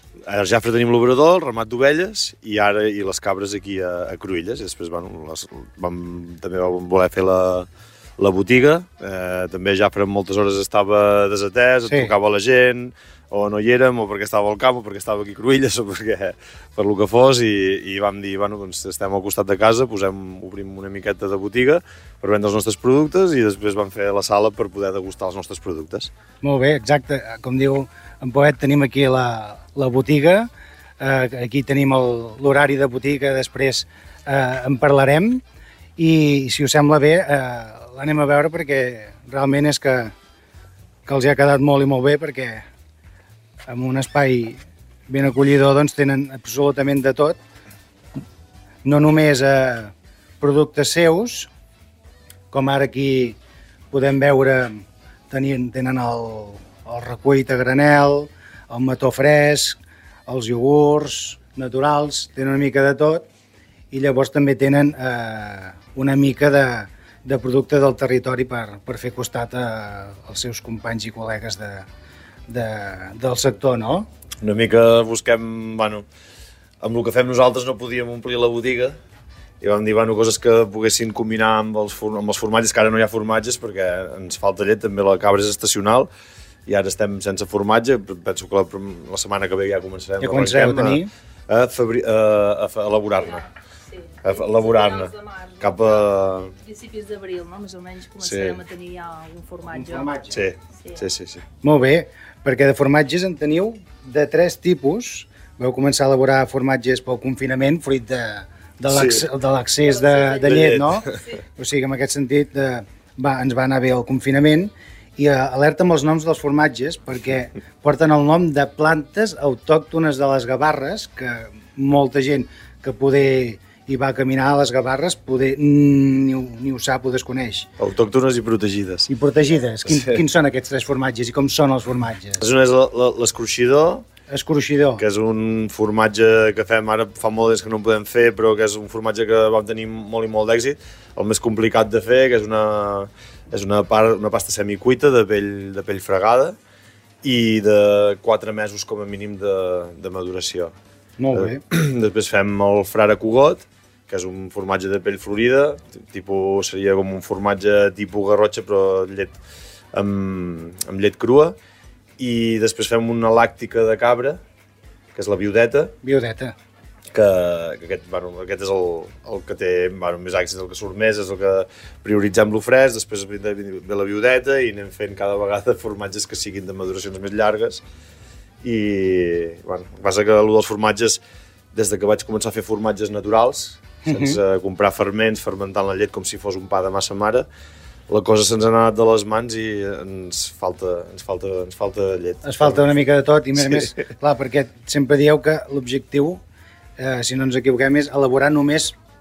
A Jafre tenim l'obrador, el ramat d'ovelles i ara i les cabres aquí a, a Cruïlles. I després bueno, les, vam, també vam voler fer la, la botiga. Eh, també a Jafre en moltes hores estava desatès, sí. Tocava la gent, o no hi érem, o perquè estava al camp, o perquè estava aquí a Cruïlles, o perquè, per lo que fos, i, i vam dir, bueno, doncs estem al costat de casa, posem, obrim una miqueta de botiga per vendre els nostres productes i després vam fer la sala per poder degustar els nostres productes. Molt bé, exacte. Com diu en Poet, tenim aquí la, la botiga, eh, aquí tenim l'horari de botiga, després eh, en parlarem, i si us sembla bé, eh, l'anem a veure perquè realment és que, que els hi ha quedat molt i molt bé, perquè en un espai ben acollidor doncs tenen absolutament de tot, no només eh, productes seus, com ara aquí podem veure, tenien, tenen el, el recull a granel, el mató fresc, els iogurts naturals, tenen una mica de tot, i llavors també tenen eh, una mica de, de producte del territori per, per fer costat a, als seus companys i col·legues de, De, del sector, no? Una mica busquem, bueno, amb el que fem nosaltres no podíem omplir la botiga i vam dir, bueno, coses que poguessin combinar amb els, amb els formatges, que ara no hi ha formatges perquè ens falta llet, també la cabra és estacional i ara estem sense formatge, penso que la, la setmana que ve ja començarem, ja començarem a tenir a, a, fabri, a, a, a elaborar-ne. A elaborar-ne cap a... principis d'abril, no? Més o menys començarem sí. a tenir ja un formatge. Un formatge. Sí. Sí. Sí, sí, sí. Molt bé, perquè de formatges en teniu de tres tipus. Vau començar a elaborar formatges pel confinament, fruit de, de l'accés sí. de, de, de llet, no? Sí. O sigui, en aquest sentit, de, va, ens va anar bé el confinament i alerta amb els noms dels formatges perquè porten el nom de plantes autòctones de les Gavarres, que molta gent que poder hi va caminar a les Gavarres, poder, ni, ni ho sap o desconeix. Autòctones i protegides. I protegides. Quin, sí. Quins són aquests tres formatges i com són els formatges? Un és l'escorxidor, Escorxidor. que és un formatge que fem ara, fa molt temps que no en podem fer, però que és un formatge que vam tenir molt i molt d'èxit. El més complicat de fer, que és una, és una, part, una pasta semicuita de pell, de pell fregada i de quatre mesos com a mínim de, de maduració. Molt bé. Després fem el frare cugot, que és un formatge de pell florida, tipus, seria com un formatge tipus garrotxa, però llet, amb, amb llet crua. I després fem una làctica de cabra, que és la viudeta. Viudeta. Que, que aquest, bueno, aquest és el, el que té bueno, més èxit, el que surt més, és el que prioritzem lo fresc, després ve la viudeta i anem fent cada vegada formatges que siguin de maduracions més llargues. I, bueno, el que passa que el dels formatges, des de que vaig començar a fer formatges naturals, sense uh-huh. comprar ferments, fermentant la llet com si fos un pa de massa mare, la cosa se'ns ha anat de les mans i ens falta, ens falta, ens falta llet. Es falta una mica de tot i més sí. a més, clar, perquè sempre dieu que l'objectiu, eh, si no ens equivoquem, és elaborar només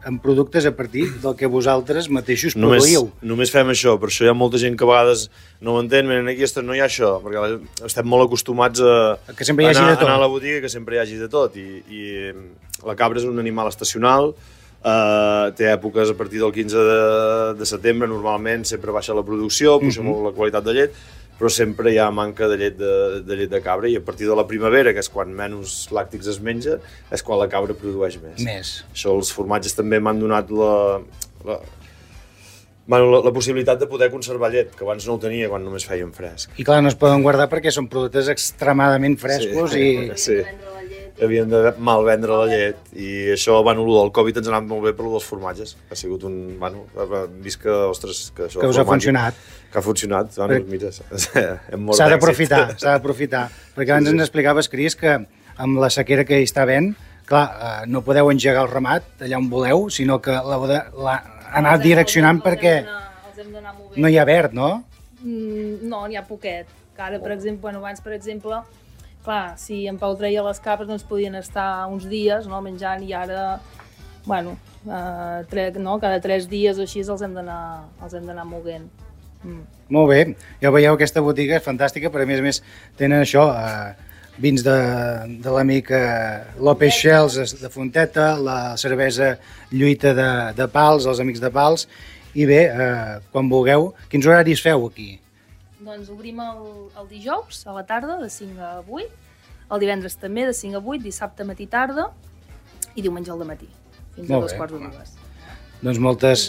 amb productes a partir del que vosaltres mateixos només, produïu. Només fem això, per això hi ha molta gent que a vegades no ho entén, miren aquí no hi ha això, perquè estem molt acostumats a, que sempre hi hagi anar, de tot. anar a la botiga que sempre hi hagi de tot, i, i la cabra és un animal estacional, Uh, té èpoques a partir del quinze de, de setembre, normalment sempre baixa la producció, puja molt la qualitat de llet, però sempre hi ha manca de llet de, de llet de cabra, i a partir de la primavera, que és quan menys làctics es menja, és quan la cabra produeix més. Més. Això els formatges també m'han donat la, la, bueno, la, la possibilitat de poder conservar llet, que abans no ho tenia quan només feien fresc. I clar, no es poden guardar perquè són productes extremadament frescos sí, i... Sí. Havien de mal vendre la llet, i això, bueno, el del Covid ens ha anat molt bé per lo dels formatges. Ha sigut un, bueno, hem vist que, ostres, que això... Que us ha funcionat. Que ha funcionat, bueno, per... mira, hem molt S'ha d'aprofitar, s'ha d'aprofitar. Perquè abans ens explicaves, Cris, que amb la sequera que hi està havent, clar, no podeu engegar el ramat allà on voleu, sinó que l'ha anat direccionant perquè no hi ha verd, no? No, n'hi ha poquet. Ara, per exemple, bueno, abans, per exemple, clar, si en Pau treia les cabres doncs podien estar uns dies, no, menjant, i ara, bueno, eh, tre, no, cada tres dies o així els hem d'anar els hem d'anar moguent. Mm. Molt bé, ja veieu, aquesta botiga és fantàstica, però a més a més tenen això, eh, vins de, de l'amic eh, López Shells de Fonteta, la cervesa Lluita de, de Pals, els amics de Pals, i bé, eh, quan vulgueu, quins horaris feu aquí? Doncs obrim el, el dijous a la tarda, de cinc a vuit, el divendres també, de cinc a vuit, dissabte matí tarda, i diumenge al dematí, fins a dos quarts de dues. Doncs moltes,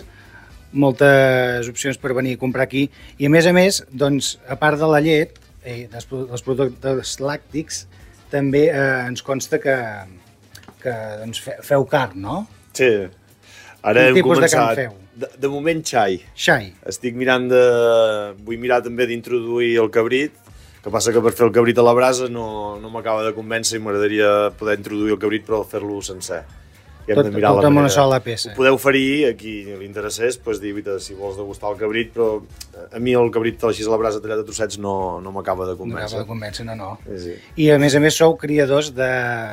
moltes opcions per venir a comprar aquí. I a més a més, doncs, a part de la llet, eh, dels, dels productes làctics, també eh, ens consta que, que doncs, feu carn, no? Sí. Ara Quin hem tipus començat... de carn feu? De, de moment, xai. Xai. Estic mirant de... Vull mirar també d'introduir el cabrit, que passa que per fer el cabrit a la brasa no, no m'acaba de convèncer i m'agradaria poder introduir el cabrit però fer-lo sencer. I hem tot, de mirar tot la amb manera. una sola peça. Ho podeu oferir, a qui li interessés, doncs dir, si vols degustar el cabrit, però a mi el cabrit així a la brasa tallat a trossets no, no m'acaba de convèncer. No m'acaba de convèncer, no, no. Sí, sí. I a més a més sou criadors de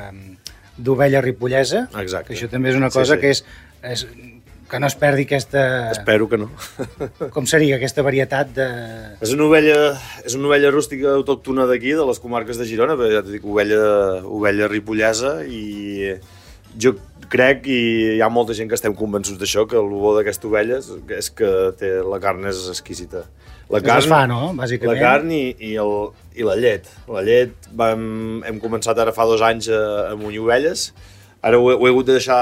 d'ovella ripollesa, exacte. Que això també és una cosa sí, sí. que és... és que no es perdi aquesta... Espero que no. Com seria aquesta varietat de... És una ovella, és una ovella rústica autòctona d'aquí, de les comarques de Girona, però ja t'ho dic, ovella, ovella ripollesa, i jo crec, i hi ha molta gent que estem convençuts d'això, que el bo d'aquesta ovella és que té, la carn és exquisita. La carn, es fa, no? Bàsicament. La carn i, i, el, i la llet. La llet, vam, hem començat ara fa dos anys a, a munyir ovelles. Ara ho he, ho he hagut de deixar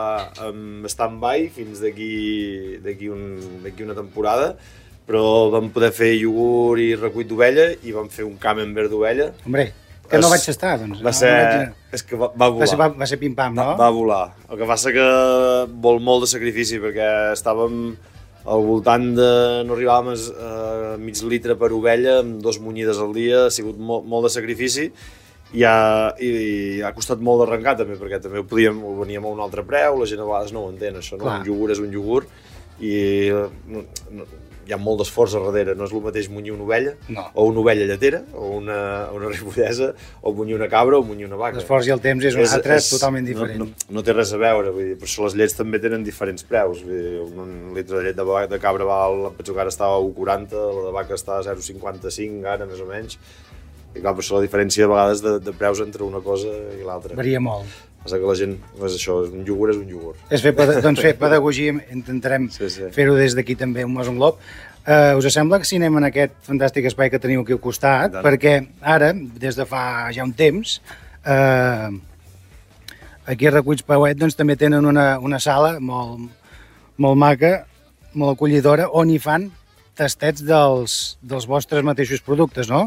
en stand-by fins d'aquí d'aquí un, d'aquí una temporada, però vam poder fer iogurt i recuit d'ovella i vam fer un camembert d'ovella. Hombre, que no vaig estar, doncs. Va ser... No vaig... És que va, va volar. Va ser, va, va ser pim-pam, no? Va, va volar. El que passa que vol molt de sacrifici, perquè estàvem al voltant de... no arribàvem a mig litre per ovella, amb dos munyides al dia, ha sigut molt, molt de sacrifici. I ha, i, i ha costat molt d'arrencar també, perquè també ho, podíem, ho veníem a un altre preu, la gent a vegades no ho entén, això, no? Un iogurt és un iogurt, i no, no, hi ha molt d'esforç a darrere, no és el mateix munyir una ovella, no. O una ovella lletera, o una, una ripollesa, o munyir una cabra, o munyir una vaca. L'esforç i el temps és un és, altre és, totalment diferent. No, no, no té res a veure, vull dir, per això les llets també tenen diferents preus, vull dir, un litre de llet de, de cabra val, penso que ara estava a un coma quaranta, la de vaca està a zero coma cinquanta-cinc, ara més o menys. I clar, per això la diferència a vegades de, de preus entre una cosa i l'altra. Varia molt. Passa que la gent, és això, un iogurt és un iogurt. És fer, doncs fer pedagogia, intentarem sí, sí. fer-ho des d'aquí també, un Mos un Glob. Uh, us sembla que si anem en aquest fantàstic espai que teniu aquí al costat? Tant. Perquè ara, des de fa ja un temps, uh, aquí a Recuits Pauet doncs, també tenen una, una sala molt, molt maca, molt acollidora, on hi fan tastets dels, dels vostres mateixos productes, no?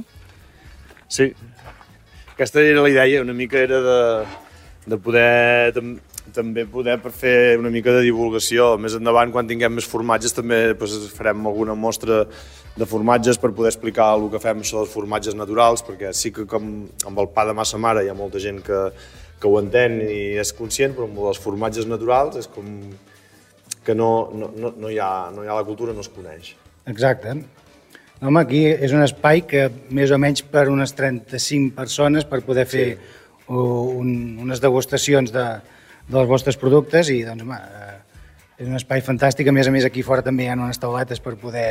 Sí, aquesta era la idea, una mica era de, de poder, tam, també poder per fer una mica de divulgació. Més endavant, quan tinguem més formatges, també pues, farem alguna mostra de formatges per poder explicar el que fem això dels formatges naturals, perquè sí que com amb el pa de massa mare hi ha molta gent que, que ho entén i és conscient, però amb els formatges naturals és com que no, no, no, no, hi ha, no hi ha la cultura, no es coneix. Exacte. Home, aquí és un espai que més o menys per unes trenta-cinc persones per poder fer sí. un, unes degustacions de, dels vostres productes i doncs, home, és un espai fantàstic. A més a més, aquí fora també hi ha unes tauletes per poder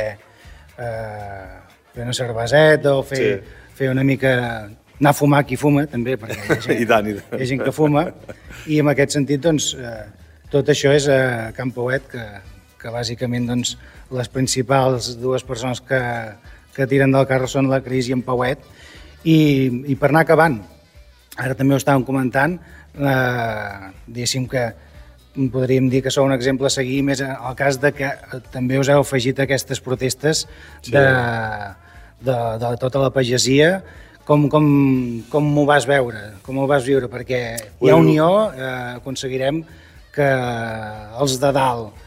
eh, fer una cerveseta o fer, sí. fer una mica... anar a fumar qui fuma, també, perquè hi ha gent, I tant, i tant. hi ha gent que fuma. I en aquest sentit, doncs, eh, tot això és a Can Pauet, que, que bàsicament doncs, les principals dues persones que, que tiren del carro són la Cris i en Pauet. I, i per anar acabant, ara també ho estàvem comentant, eh, diguéssim que podríem dir que sou un exemple a seguir, més al cas de que també us heu afegit a aquestes protestes sí. de, de, de tota la pagesia. Com, com, com m'ho vas veure? Com ho vas viure? Perquè hi ha unió, eh, aconseguirem que els de dalt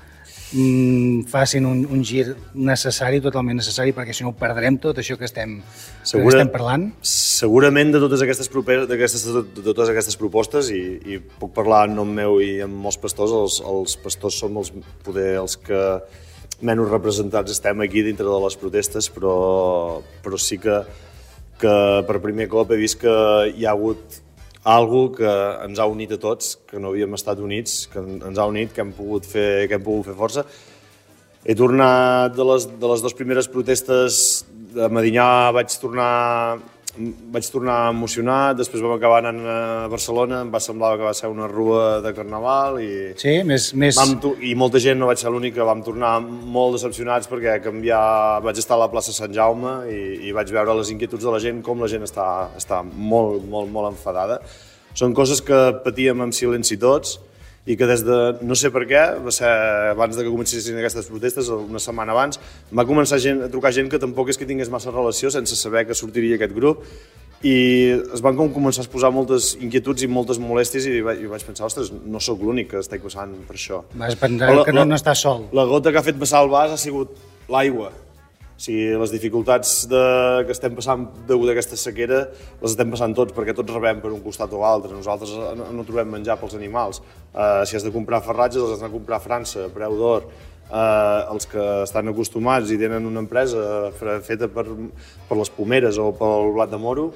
mm, facin un, un gir necessari, totalment necessari, perquè si no ho perdrem tot això que estem, Segura, que estem parlant. Segurament de totes aquestes, proper, d'aquestes, de totes aquestes propostes, i, i puc parlar en nom meu i amb molts pastors, els, els pastors som els, poder, els que menys representats estem aquí dintre de les protestes, però, però sí que, que per primer cop he vist que hi ha hagut algo que ens ha unit a tots, que no havíem estat units, que ens ha unit, que hem pogut fer, que hem pogut fer força. He tornat de les, de les dues primeres protestes de Medinyà, vaig tornar, vaig tornar emocionat, després vam acabar anant a Barcelona, em va semblar que va ser una rua de carnaval i, sí, més, més... Vam, i molta gent, no vaig ser l'únic, que vam tornar molt decepcionats perquè canviar, vaig estar a la plaça Sant Jaume i, i vaig veure les inquietuds de la gent, com la gent està, està molt, molt, molt enfadada. Són coses que patíem en silenci tots i que des de, no sé per què, va ser abans de que comencessin aquestes protestes, una setmana abans, va començar gent, a trucar gent que tampoc és que tingués massa relació sense saber que sortiria aquest grup i es van com començar a exposar moltes inquietuds i moltes molèsties i vaig, i vaig pensar, ostres, no sóc l'únic que estic passant per això. Vas pensar que no, no estàs sol. La gota que ha fet vessar el vas ha sigut l'aigua. O sigui, les dificultats de, que estem passant degut a aquesta sequera les estem passant tots, perquè tots rebem per un costat o l'altre. Nosaltres no, no trobem menjar pels animals. Uh, si has de comprar farratges, els has d'anar a comprar a França, a preu d'or. Uh, els que estan acostumats i tenen una empresa feta per, per les pomeres o pel blat de moro,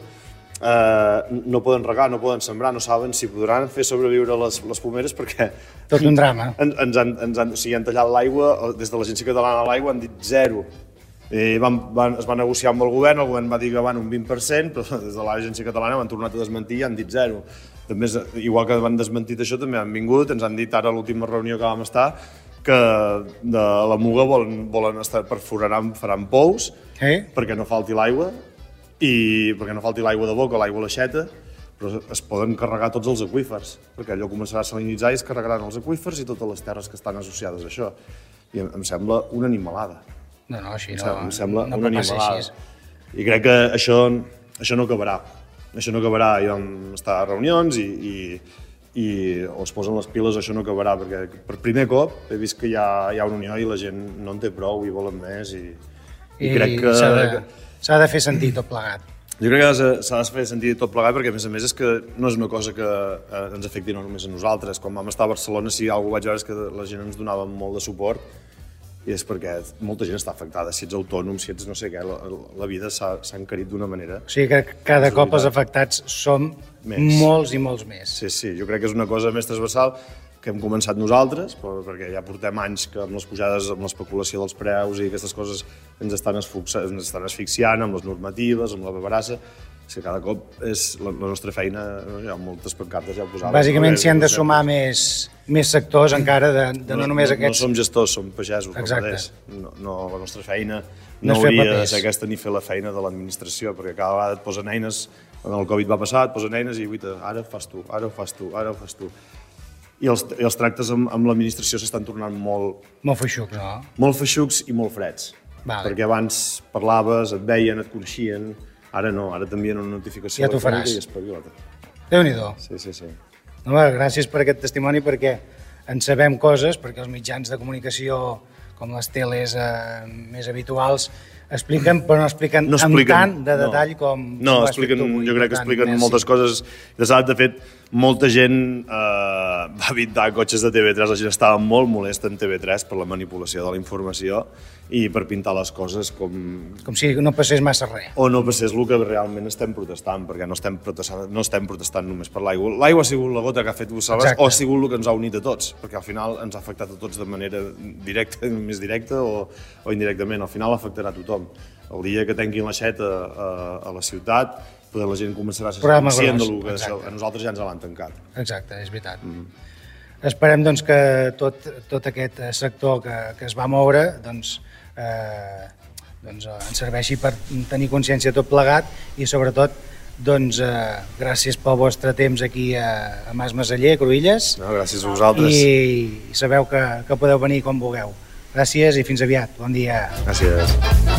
uh, no poden regar, no poden sembrar, no saben si podran fer sobreviure les, les pomeres perquè... Tot un drama. Ens, ens han, ens han, o sigui, han tallat l'aigua, des de l'Agència Catalana de l'Aigua han dit zero. I van, van, es va negociar amb el govern, el govern va dir que van un vint per cent, però des de l'Agència Catalana han tornat a desmentir i han dit zero. També, igual que van desmentit això, també han vingut, ens han dit ara a l'última reunió que vam estar, que de la Muga volen, volen estar perforaran, faran pous, eh? perquè no falti l'aigua, i perquè no falti l'aigua de boca, l'aigua a l'aixeta, però es poden carregar tots els aqüífers, perquè allò començarà a salinitzar i es carregaran els aqüífers i totes les terres que estan associades a això. I em, em sembla una animalada. No, no, així no. Em sembla no una animalada. I crec que això, això no acabarà. Això no acabarà. Hi vam estar a reunions i, i, i o es posen les piles, això no acabarà, perquè per primer cop he vist que hi ha, hi ha una unió i la gent no en té prou i volen més. I, i, I crec que s'ha de, s'ha de fer sentir tot plegat. Jo crec que s'ha de fer sentir tot plegat perquè, a més a més, és que no és una cosa que ens afecti no només a nosaltres. Quan vam estar a Barcelona, si alguna cosa vaig veure és que la gent ens donava molt de suport i és perquè molta gent està afectada. Si ets autònom, si ets no sé què, la, la vida s'ha encarit d'una manera. O sigui que cada cop els afectats som més. molts i molts més. Sí, sí, jo crec que és una cosa més transversal que hem començat nosaltres, perquè ja portem anys que amb les pujades, amb l'especulació dels preus i aquestes coses ens estan, ens estan asfixiant amb les normatives, amb la paperassa. És que cada cop és la, la nostra feina, no? Hi ha moltes pancartes ja posades. Bàsicament s'hi han de sumar més, més sectors encara, de, de no, no només no, aquests... No som gestors, som pagesos, ramaders. No, no, la nostra feina no, no hauria de ser aquesta ni fer la feina de l'administració, perquè cada vegada et posen eines, quan el Covid va passar, et posen eines i guita, ara ho fas tu, ara ho fas tu, ara ho fas tu. I els, i els tractes amb, amb l'administració s'estan tornant molt... Molt feixucs, no? Molt feixucs i molt freds. Vale. Perquè abans parlaves, et veien, et coneixien. Ara no, ara t'envien una notificació ja electrònica i espavila't. Déu-n'hi-do. Sí, sí, sí. No, gràcies per aquest testimoni, perquè en sabem coses, perquè els mitjans de comunicació, com les teles eh, més habituals, expliquen, però no expliquen, no expliquen amb tant de detall no. com... No, expliquen, tu, jo crec que expliquen tant, moltes coses. De fet, molta gent eh, va evitar cotxes de T V tres, la gent estava molt molesta en T V tres per la manipulació de la informació i per pintar les coses com... Com si no passés massa res. O no passés el que realment estem protestant, perquè no estem protestant, no estem protestant només per l'aigua. L'aigua ha sigut la gota que ha fet Bussalves o ha sigut el que ens ha unit a tots, perquè al final ens ha afectat a tots de manera directa, més directa o, o indirectament. Al final afectarà a tothom. El dia que tanquin l'aixeta a, a la ciutat, poder la gent començarà a ser conscient del que a nosaltres ja ens l'han tancat. Exacte, és veritat. Mm. Esperem doncs, que tot, tot aquest sector que, que es va moure doncs, eh, doncs, eh, ens serveixi per tenir consciència tot plegat i sobretot doncs, eh, gràcies pel vostre temps aquí a, a Mas Masaller, a Cruïlles. No, gràcies a vosaltres. I, i sabeu que, que podeu venir quan vulgueu. Gràcies i fins aviat. Bon dia. Gràcies.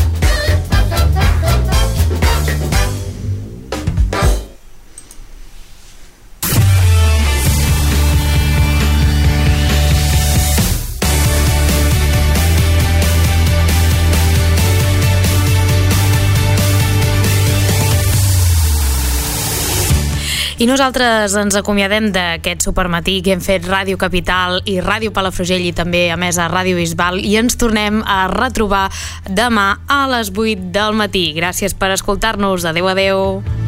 I nosaltres ens acomiadem d'aquest supermatí que hem fet Ràdio Capital i Ràdio Palafrugell i també, a més, a Ràdio Bisbal, i ens tornem a retrobar demà a les vuit del matí. Gràcies per escoltar-nos. Adéu, adéu.